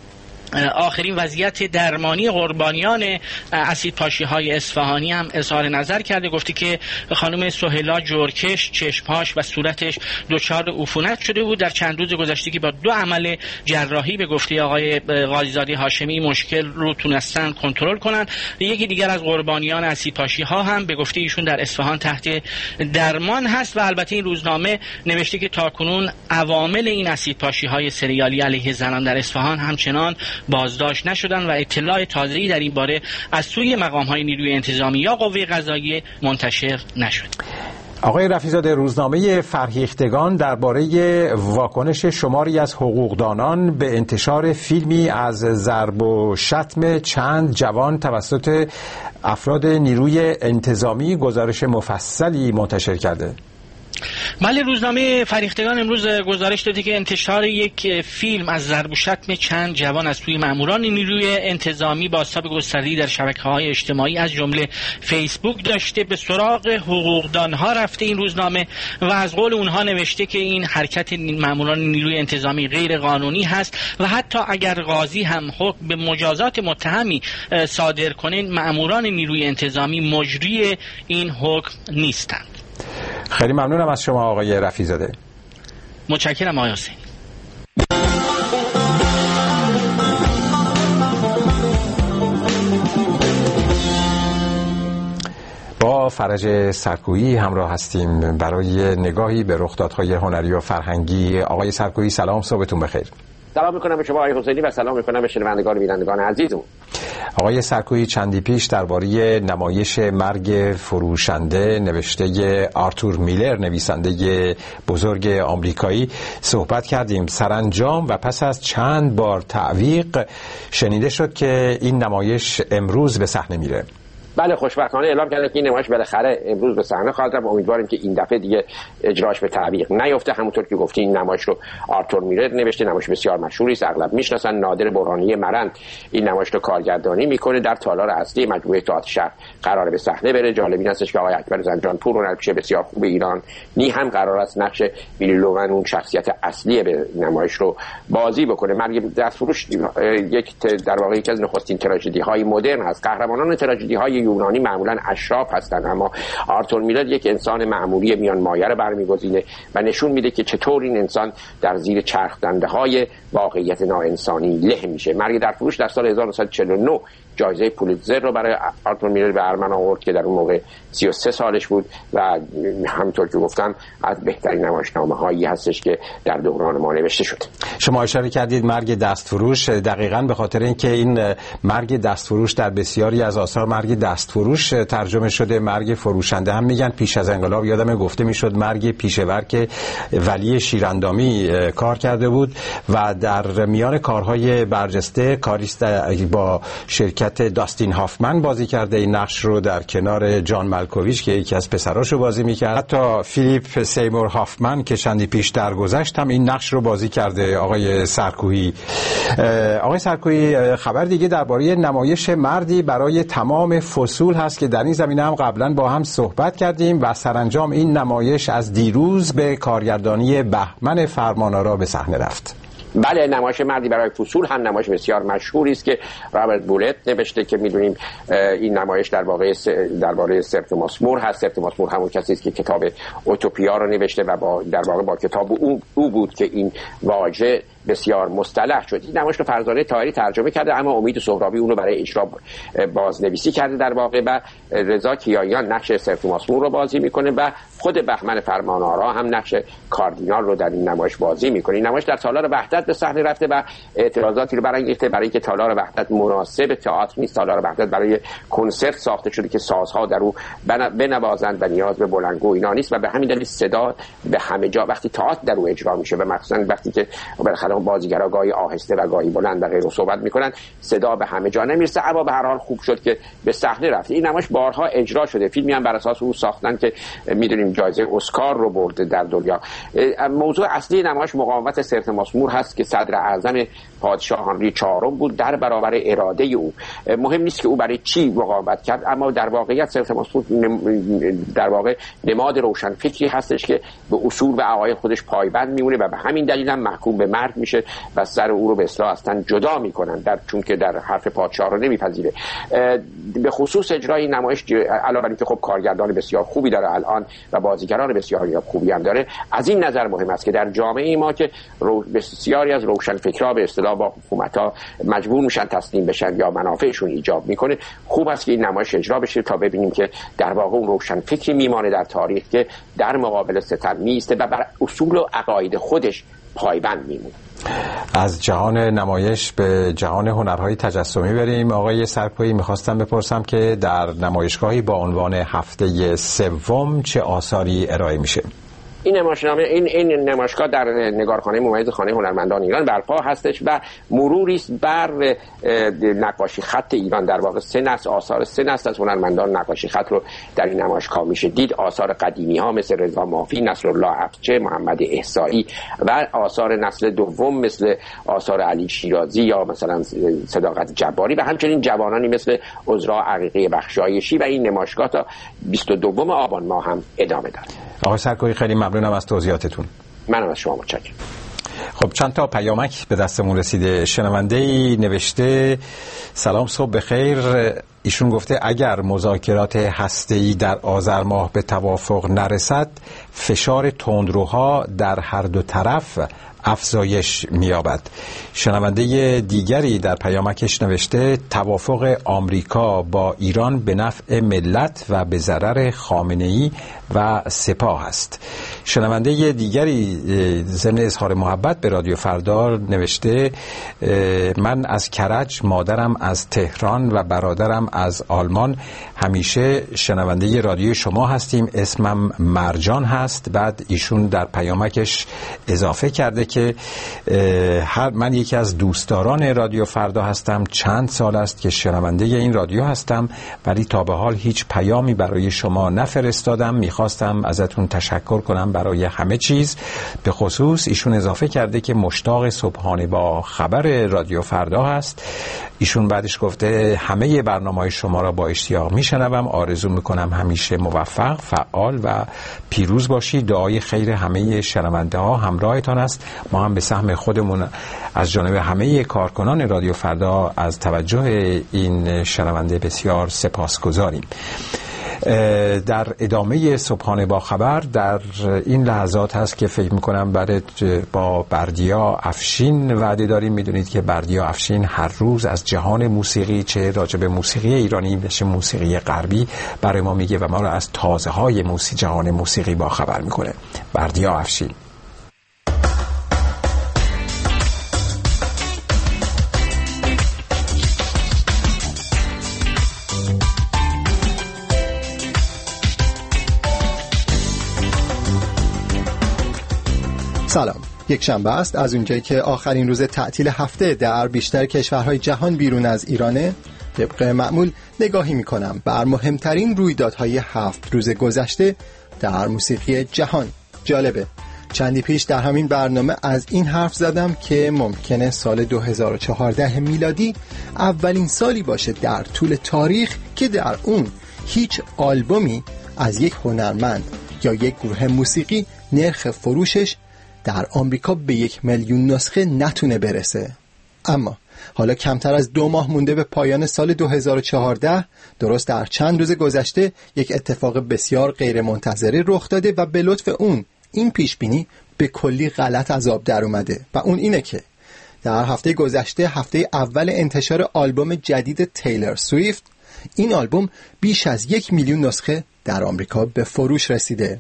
Speaker 7: آخرین وضعیت درمانی قربانیان اسیدپاشی های اصفهانی هم اظهار نظر کرده. گفته که خانم سهیلا جورکش چشمهاش و صورتش دچار عفونت شده بود در چند روز گذشته که با دو عمل جراحی به گفته آقای قاضیزاده هاشمی مشکل رو تونستن کنترل کنن. یکی دیگر از قربانیان اسیدپاشی ها هم به گفته ایشون در اصفهان تحت درمان هست و البته این روزنامه نوشته که تاکنون عوامل این اسیدپاشی های سریالی علیه زنان در اصفهان همچنان بازداشت نشدن و اطلاع تازه‌ای در این باره از سوی مقام‌های نیروی انتظامی یا قوه قضاییه منتشر نشد.
Speaker 2: آقای رفیع‌زاده، روزنامه فرهیختگان درباره واکنش شماری از حقوقدانان به انتشار فیلمی از ضرب و شتم چند جوان توسط افراد نیروی انتظامی گزارش مفصلی منتشر کرده.
Speaker 7: بله، روزنامه فرهیختگان امروز گزارش داده که انتشار یک فیلم از ضرب و شتم چند جوان از سوی ماموران نیروی انتظامی بازتاب گسترده‌ای در شبکه‌های اجتماعی از جمله فیسبوک داشته. به سراغ حقوقدانها رفته این روزنامه و از قول اونها نوشته که این حرکت ماموران نیروی انتظامی غیر قانونی هست و حتی اگر قاضی هم حکم به مجازات متهمی صادر کنه، ماموران نیروی انتظامی مجری این حکم نیستند.
Speaker 2: خیلی ممنونم از شما آقای رفیع‌زاده.
Speaker 7: متشکرم آقای حسینی.
Speaker 2: با فرج سرکویی همراه هستیم برای نگاهی به رخدادهای هنری و فرهنگی. آقای سرکویی سلام، صبحتون بخیر.
Speaker 18: سلام میکنم به شما آقای حسینی و سلام میکنم به شنوندگان و بینندگان عزیزم.
Speaker 2: آقای سرکویی، چندی پیش درباره نمایش مرگ فروشنده نوشته آرتور میلر، نویسنده بزرگ آمریکایی، صحبت کردیم. سرانجام و پس از چند بار تعویق شنیده شد که این نمایش امروز به صحنه میره.
Speaker 18: بله، خوشبختانه اعلام کرده که این نمایش بالاخره امروز به صحنه خواهد رفت و امیدواریم که این دفعه دیگه اجراش به تعویق نیفته. همونطور که گفتی این نمایش رو آرتور میلر نوشته، نمایش بسیار مشهوری است، اغلب میشناسن. نادر برهانی مرند این نمایش رو کارگردانی میکنه، در تالار اصلی مجموعه تئاتر شهر قرار به صحنه بره. جالب این هستش که آقای اکبر زنجانپور، هنرپیشه بسیار خوب ایران نی، هم قرار است نقش ویلی لوون، اون شخصیت اصلی به نمایش رو بازی بکنه. مرگ دستفروش یک در واقع یکی از نخستین تراژدی های مدرن هست. قهرمانان تراژدی های یونانی معمولا اشراف هستند، اما آرتور میلر یک انسان معمولی میان مایه رو برمیگزینه و نشون میده که چطور این انسان در زیر چرخ دنده های واقعیت ناانسانی له میشه. مرگ در فروش در سال هزار و نهصد و چهل و نه جایزه پولیتزر رو برای آرتور میلر به ارمن آورد که در اون موقع سی و سه سالش بود و همونطور که گفتم از بهترین نمایشنامه‌هایی هستش که در دوران ما نوشته شد.
Speaker 2: شما اشاره کردید مرگ دستفروش، دقیقاً به خاطر اینکه این مرگ دستفروش در بسیاری از آثار مرگ دستفروش ترجمه شده، مرگ فروشنده هم میگن. پیش از انقلاب یادم گفته میشد مرگ پیشور که ولی شیراندامی کار کرده بود و در میان کارهای برجسته کاریست با شرکت داستین هافمن بازی کرده. این نقش رو در کنار جان مالکوویچ که یکی از پسراشو بازی میکرد. حتی فیلیپ سیمور هافمن که چندی پیش درگذشت هم این نقش رو بازی کرده. آقای سرکویی، آقای سرکویی، خبر دیگه درباره نمایش مردی برای تمام فصول هست که در این زمینه هم قبلا با هم صحبت کردیم و سرانجام این نمایش از دیروز به کارگردانی بهمن فرمانآرا به صحنه رفت.
Speaker 18: بله، نمایش مردی برای فصول هم نمایش بسیار مشهوری است که رابرت بولت نوشته که میدونیم این نمایش در واقع درباره سر توماس مور هست. سر توماس مور همون کسی است که کتاب اوتوپیا رو نوشته و با در واقع با کتاب او, او بود که این واژه بسیار مصطلح شد. این نمایش رو فرزانه طاهری ترجمه کرده، اما امید سهرابی اون رو برای اجرا بازنویسی کرده در واقع و رضا کیانیان نقش سر توماس مور رو بازی میکنه و خود بهمن فرمانآرا هم نقش کاردینال رو در این نمایش بازی میکنه. این نمایش در تالار وحدت به صحنه رفته و اعتراضاتی رو برانگیخته برای اینکه تالار وحدت مناسب تئاتر نیست. تالار وحدت برای کنسرت ساخته شده که سازها در او بنوازند و نیاز به بلندگو اینا نیست و به همین دلیل صدا به همه جا وقتی تئاتر در او اجرا میشه و مثلا وقتی که بالاخره بازیگرا گاهی آهسته و گاهی بلند و غیره صحبت میکنن صدا به همه جا نمیرسه. اما به هر حال خوب شد که به صحنه رفت. این نمایش بارها اجرا شده، فیلمی هم بر اساس او ساختن که میدونیم میدونیم جایزه اسکار رو برده در دنیا. موضوع اصلی نمایش مقاومت سرت ماسمور هست که صدر اعظم پادشاه هنری چهارم بود در برابر اراده او. مهم نیست که او برای چی مقاومت کرد، اما در واقعیت سرت ماسمور در واقع نماد روشنفکری هستش که به اصول و عقاید خودش پایبند میمونه و به همین دلیل هم محکوم به مرگ میشه و سر او رو به اصطلاح اصلا جدا میکنن، در چون که در حرف پادشاه رو نمیپذیره. به خصوص اجرای نمایش علاوه بر اینکه خب کارگردان بسیار خوبی داره الان و بازیگران بسیار خوبی هم داره، از این نظر مهم است که در جامعه ما که رو بسیاری از روشنفکرها به اصطلاح با حکومت‌ها مجبور میشن تسلیم بشن یا منافعشون ایجاب میکنه، خوب است که این نمایش اجرا بشه تا ببینیم که در واقع اون روشنفکری میمانه در تاریخ که در مقابل ستم میسته و بر اصول و عقاید خودش پایبند میمونه.
Speaker 2: از جهان نمایش به جهان هنرهای تجسمی بریم. آقای سرکویی، میخواستم بپرسم که در نمایشگاهی با عنوان هفته سوم چه آثاری ارائه میشه؟
Speaker 18: این نمایشنامه این این نمایشگاه در نگارخانه ممیز خانه هنرمندان ایران برپا هستش و مروری است بر نقاشی خط ایران. در واقع سه نسل آثار سه نسل از هنرمندان نقاشی خط رو در این نمایشگاه میشه دید. آثار قدیمی ها مثل رضا مافی، نصرالله افچه، محمد احصایی و آثار نسل دوم مثل آثار علی شیرازی یا مثلا صداقت جباری و همچنین جوانانی مثل عذرا عقیقی بخشایشی و این نمایشگاه تا بیست و دوم آبان ماه هم ادامه داره.
Speaker 2: آقای سرکویی خیلی ممنونم از توضیحاتتون.
Speaker 18: منم از شما متشکرم.
Speaker 2: خب چند تا پیامک به دستمون رسیده. شنونده‌ای نوشته سلام، صبح بخیر. ایشون گفته اگر مذاکرات هسته‌ای در آذر ماه به توافق نرسد، فشار تندروها در هر دو طرف افزایش می‌یابد. شنونده دیگری در پیامکش نوشته توافق آمریکا با ایران به نفع ملت و به ضرر خامنه‌ای و سپاه است. شنونده دیگری ضمن اظهار محبت به رادیو فردا نوشته من از کرج، مادرم از تهران و برادرم از آلمان همیشه شنونده رادیو شما هستیم. اسمم مرجان هست. بعد ایشون در پیامکش اضافه کرده که هر من یکی از دوستداران رادیو فردا هستم. چند سال است که شنونده این رادیو هستم ولی تا به حال هیچ پیامی برای شما نفرستادم. میخواستم ازتون تشکر کنم برای همه چیز. به خصوص ایشون اضافه کرده که مشتاق صبحانه با خبر رادیو فردا هست. ایشون بعدش گفته همه برنامه‌های شما را با اشتیاق میشنوم. آرزو میکنم همیشه موفق، فعال و پیروز باشی. دعای خیر همه شنونده ها همراهتان است. ما هم به سهم خودمون از جانب همه کارکنان رادیو فردا از توجه این شنونده بسیار سپاسگزاریم. در ادامه صبحانه با خبر در این لحظات هست که فکر میکنم بعد با بردیا افشین وعده داریم. میدونید که بردیا افشین هر روز از جهان موسیقی، چه راجب موسیقی ایرانی چه موسیقی غربی، برای ما میگه و ما رو از تازه های موسیقی جهان موسیقی با خبر میکنه. بردیا افشین.
Speaker 19: سلام. یک شنبه است، از اونجایی که آخرین روز تعطیل هفته در بیشتر کشورهای جهان بیرون از ایرانه. طبق معمول نگاهی میکنم بر مهمترین رویدادهای هفت روز گذشته در موسیقی جهان. جالبه، چندی پیش در همین برنامه از این حرف زدم که ممکنه سال دو هزار و چهارده میلادی اولین سالی باشه در طول تاریخ که در اون هیچ آلبومی از یک هنرمند یا یک گروه موسیقی نرخ فروشش در آمریکا به یک میلیون نسخه نتونه برسه. اما حالا کمتر از دو ماه مونده به پایان سال دو هزار و چهارده، درست در چند روز گذشته یک اتفاق بسیار غیر منتظره رخ داده و به لطف اون این پیش بینی به کلی غلط از آب در اومده و اون اینه که در هفته گذشته، هفته اول انتشار آلبوم جدید تیلر سویفت، این آلبوم بیش از یک میلیون نسخه در آمریکا به فروش رسیده.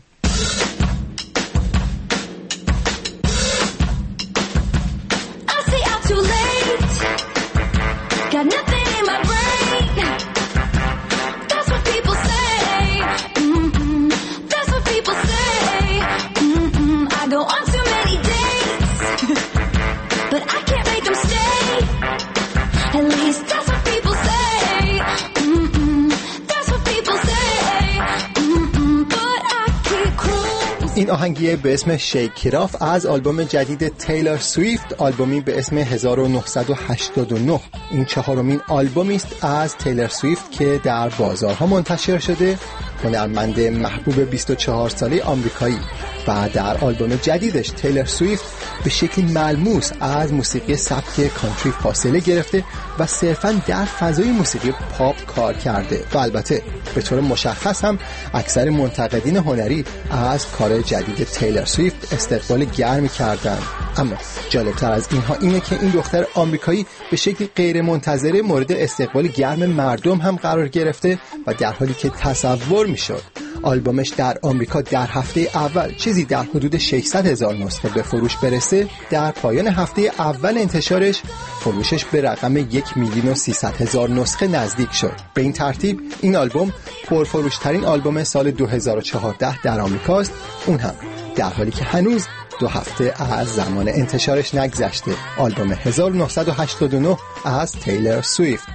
Speaker 19: این آهنگیه به اسم شیک راف از آلبوم جدید تیلور سویفت، آلبومی به اسم هزار و نهصد و هشتاد و نه. این چهارمین آلبومی است از تیلور سویفت که در بازارها منتشر شده. هنرمند محبوب بیست و چهار ساله آمریکایی و در آلبوم جدیدش تیلور سویفت به شکلی ملموس از موسیقی سبک کانتری فاصله گرفته و صرفاً در فضای موسیقی پاپ کار کرده و البته به طور مشخص هم اکثر منتقدین هنری از کار جدید تیلور سویفت استقبال گرمی کردند. اما جالبتر از اینها اینه که این دختر آمریکایی به شکلی غیر منتظره مورد استقبال گرم مردم هم قرار گرفته و در حالی که تصور میشد آلبومش در آمریکا در هفته اول چیزی در حدود ششصد هزار نسخه به فروش برسه، در پایان هفته اول انتشارش فروشش به رقم یک میلیون و سیصد هزار نسخه نزدیک شد. به این ترتیب این آلبوم پرفروشترین آلبوم سال دو هزار و چهارده در آمریکاست، اون هم در حالی که هنوز دو هفته از زمان انتشارش نگذشته. آلبوم هزار و نهصد و هشتاد و نه از تیلور سویفت.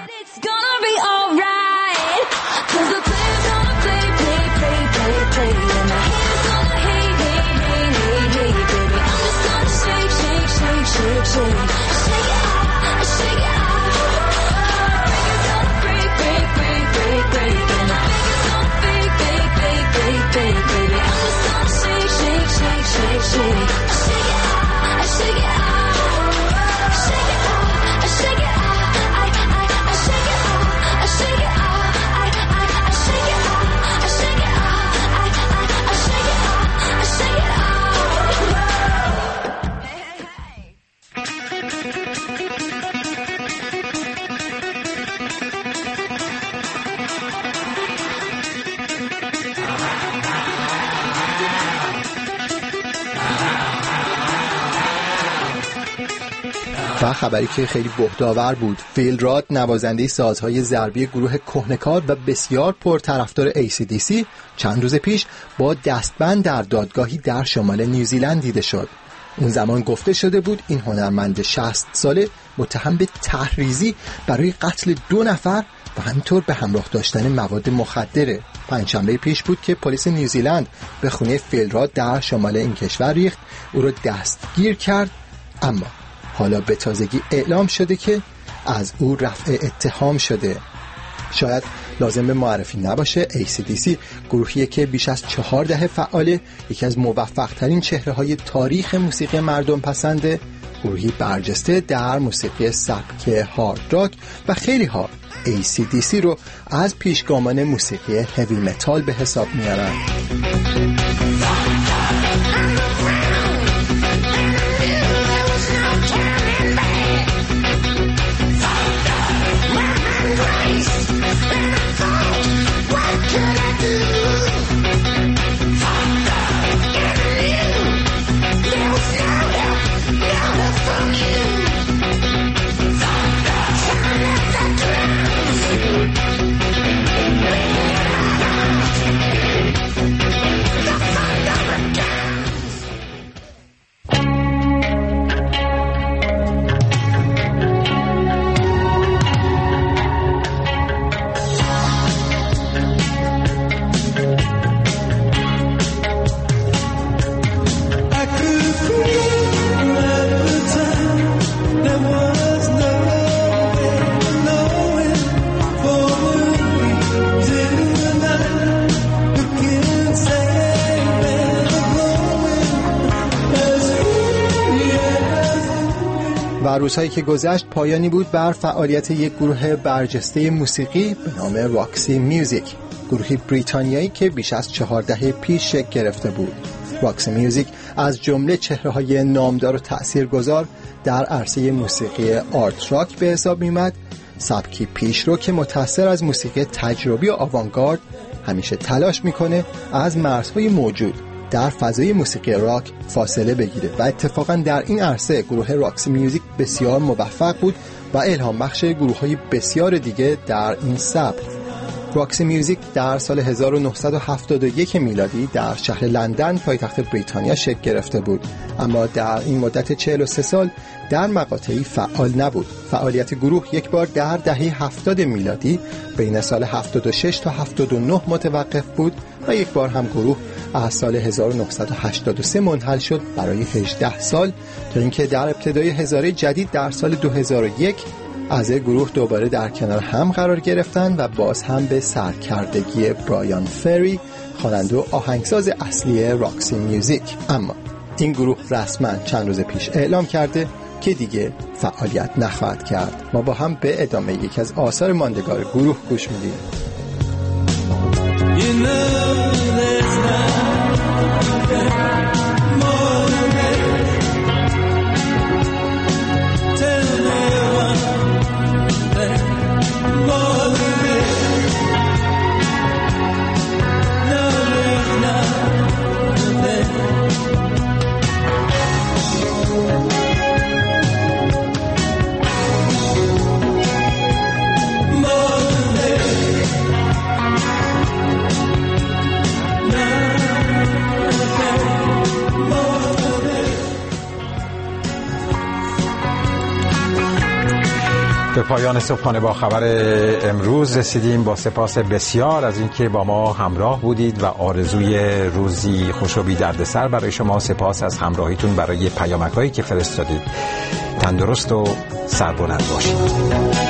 Speaker 19: و خبری که خیلی بهت‌آور بود، فیل راد نوازنده سازهای ضربی گروه کهنکار و بسیار پرطرفدار ای سی دی سی چند روز پیش با دستبند در دادگاهی در شمال نیوزیلند دیده شد. اون زمان گفته شده بود این هنرمند شصت ساله متهم به تحریضی برای قتل دو نفر و همینطور به همراه داشتن مواد مخدره. پنجشنبه پیش بود که پلیس نیوزیلند به خونه فیل راد در شمال این کشور ریخت، او رو دستگیر کرد، اما حالا به تازگی اعلام شده که از او رفع اتهام شده. شاید لازم به معرفی نباشه ای سی دی سی گروهیه که بیش از چهار دهه فعاله، یکی از موفق ترین چهره های تاریخ موسیقی مردم پسنده، گروهی برجسته در موسیقی سبک هارد راک و خیلی ها ای سی دی سی رو از پیشگامان موسیقی هوی متال به حساب میارن. و روزهایی که گذشت پایانی بود بر فعالیت یک گروه برجسته موسیقی به نام راکسی میوزیک، گروهی بریتانیایی که بیش از چهار دهه پیش شکل گرفته بود. راکسی میوزیک از جمله چهره‌های نامدار و تأثیرگذار در عرصه موسیقی آرت راک به حساب می‌آمد، سبکی پیشرو که متأثر از موسیقی تجربی و آوانگارد، همیشه تلاش می‌کنه از مرزهای موجود در فضای موسیقی راک فاصله بگیره و اتفاقا در این عرصه گروه راکسی میوزیک بسیار موفق بود و الهام بخش گروه‌های بسیار دیگه در این سبک. راکسی میوزیک در سال هزار و نهصد و هفتاد و یک میلادی در شهر لندن پایتخت بریتانیا شکل گرفته بود، اما در این مدت چهل و سه سال در مقاطعی فعال نبود. فعالیت گروه یک بار در دهه هفتاد میلادی بین سال هفتاد و شش تا هفتاد و نه متوقف بود و یک بار هم گروه از سال هزار و نهصد و هشتاد و سه منحل شد برای هجده سال تا اینکه در ابتدای هزاره جدید در سال دو هزار و یک اعضای گروه دوباره در کنار هم قرار گرفتن و باز هم به سرکردگی برایان فری، خواننده و آهنگساز اصلی راکسی میوزیک. اما این گروه رسما چند روز پیش اعلام کرده که دیگه فعالیت نخواهد کرد. ما با هم به ادامه یکی از آثار ماندگار گروه گوش میدیم. به پایان صبحانه با خبر امروز رسیدیم. با سپاس بسیار از اینکه با ما همراه بودید و آرزوی روزی خوش و بی دردسر برای شما. سپاس از همراهیتون برای پیامک‌هایی که فرستادید. تندرست و سربلند باشید.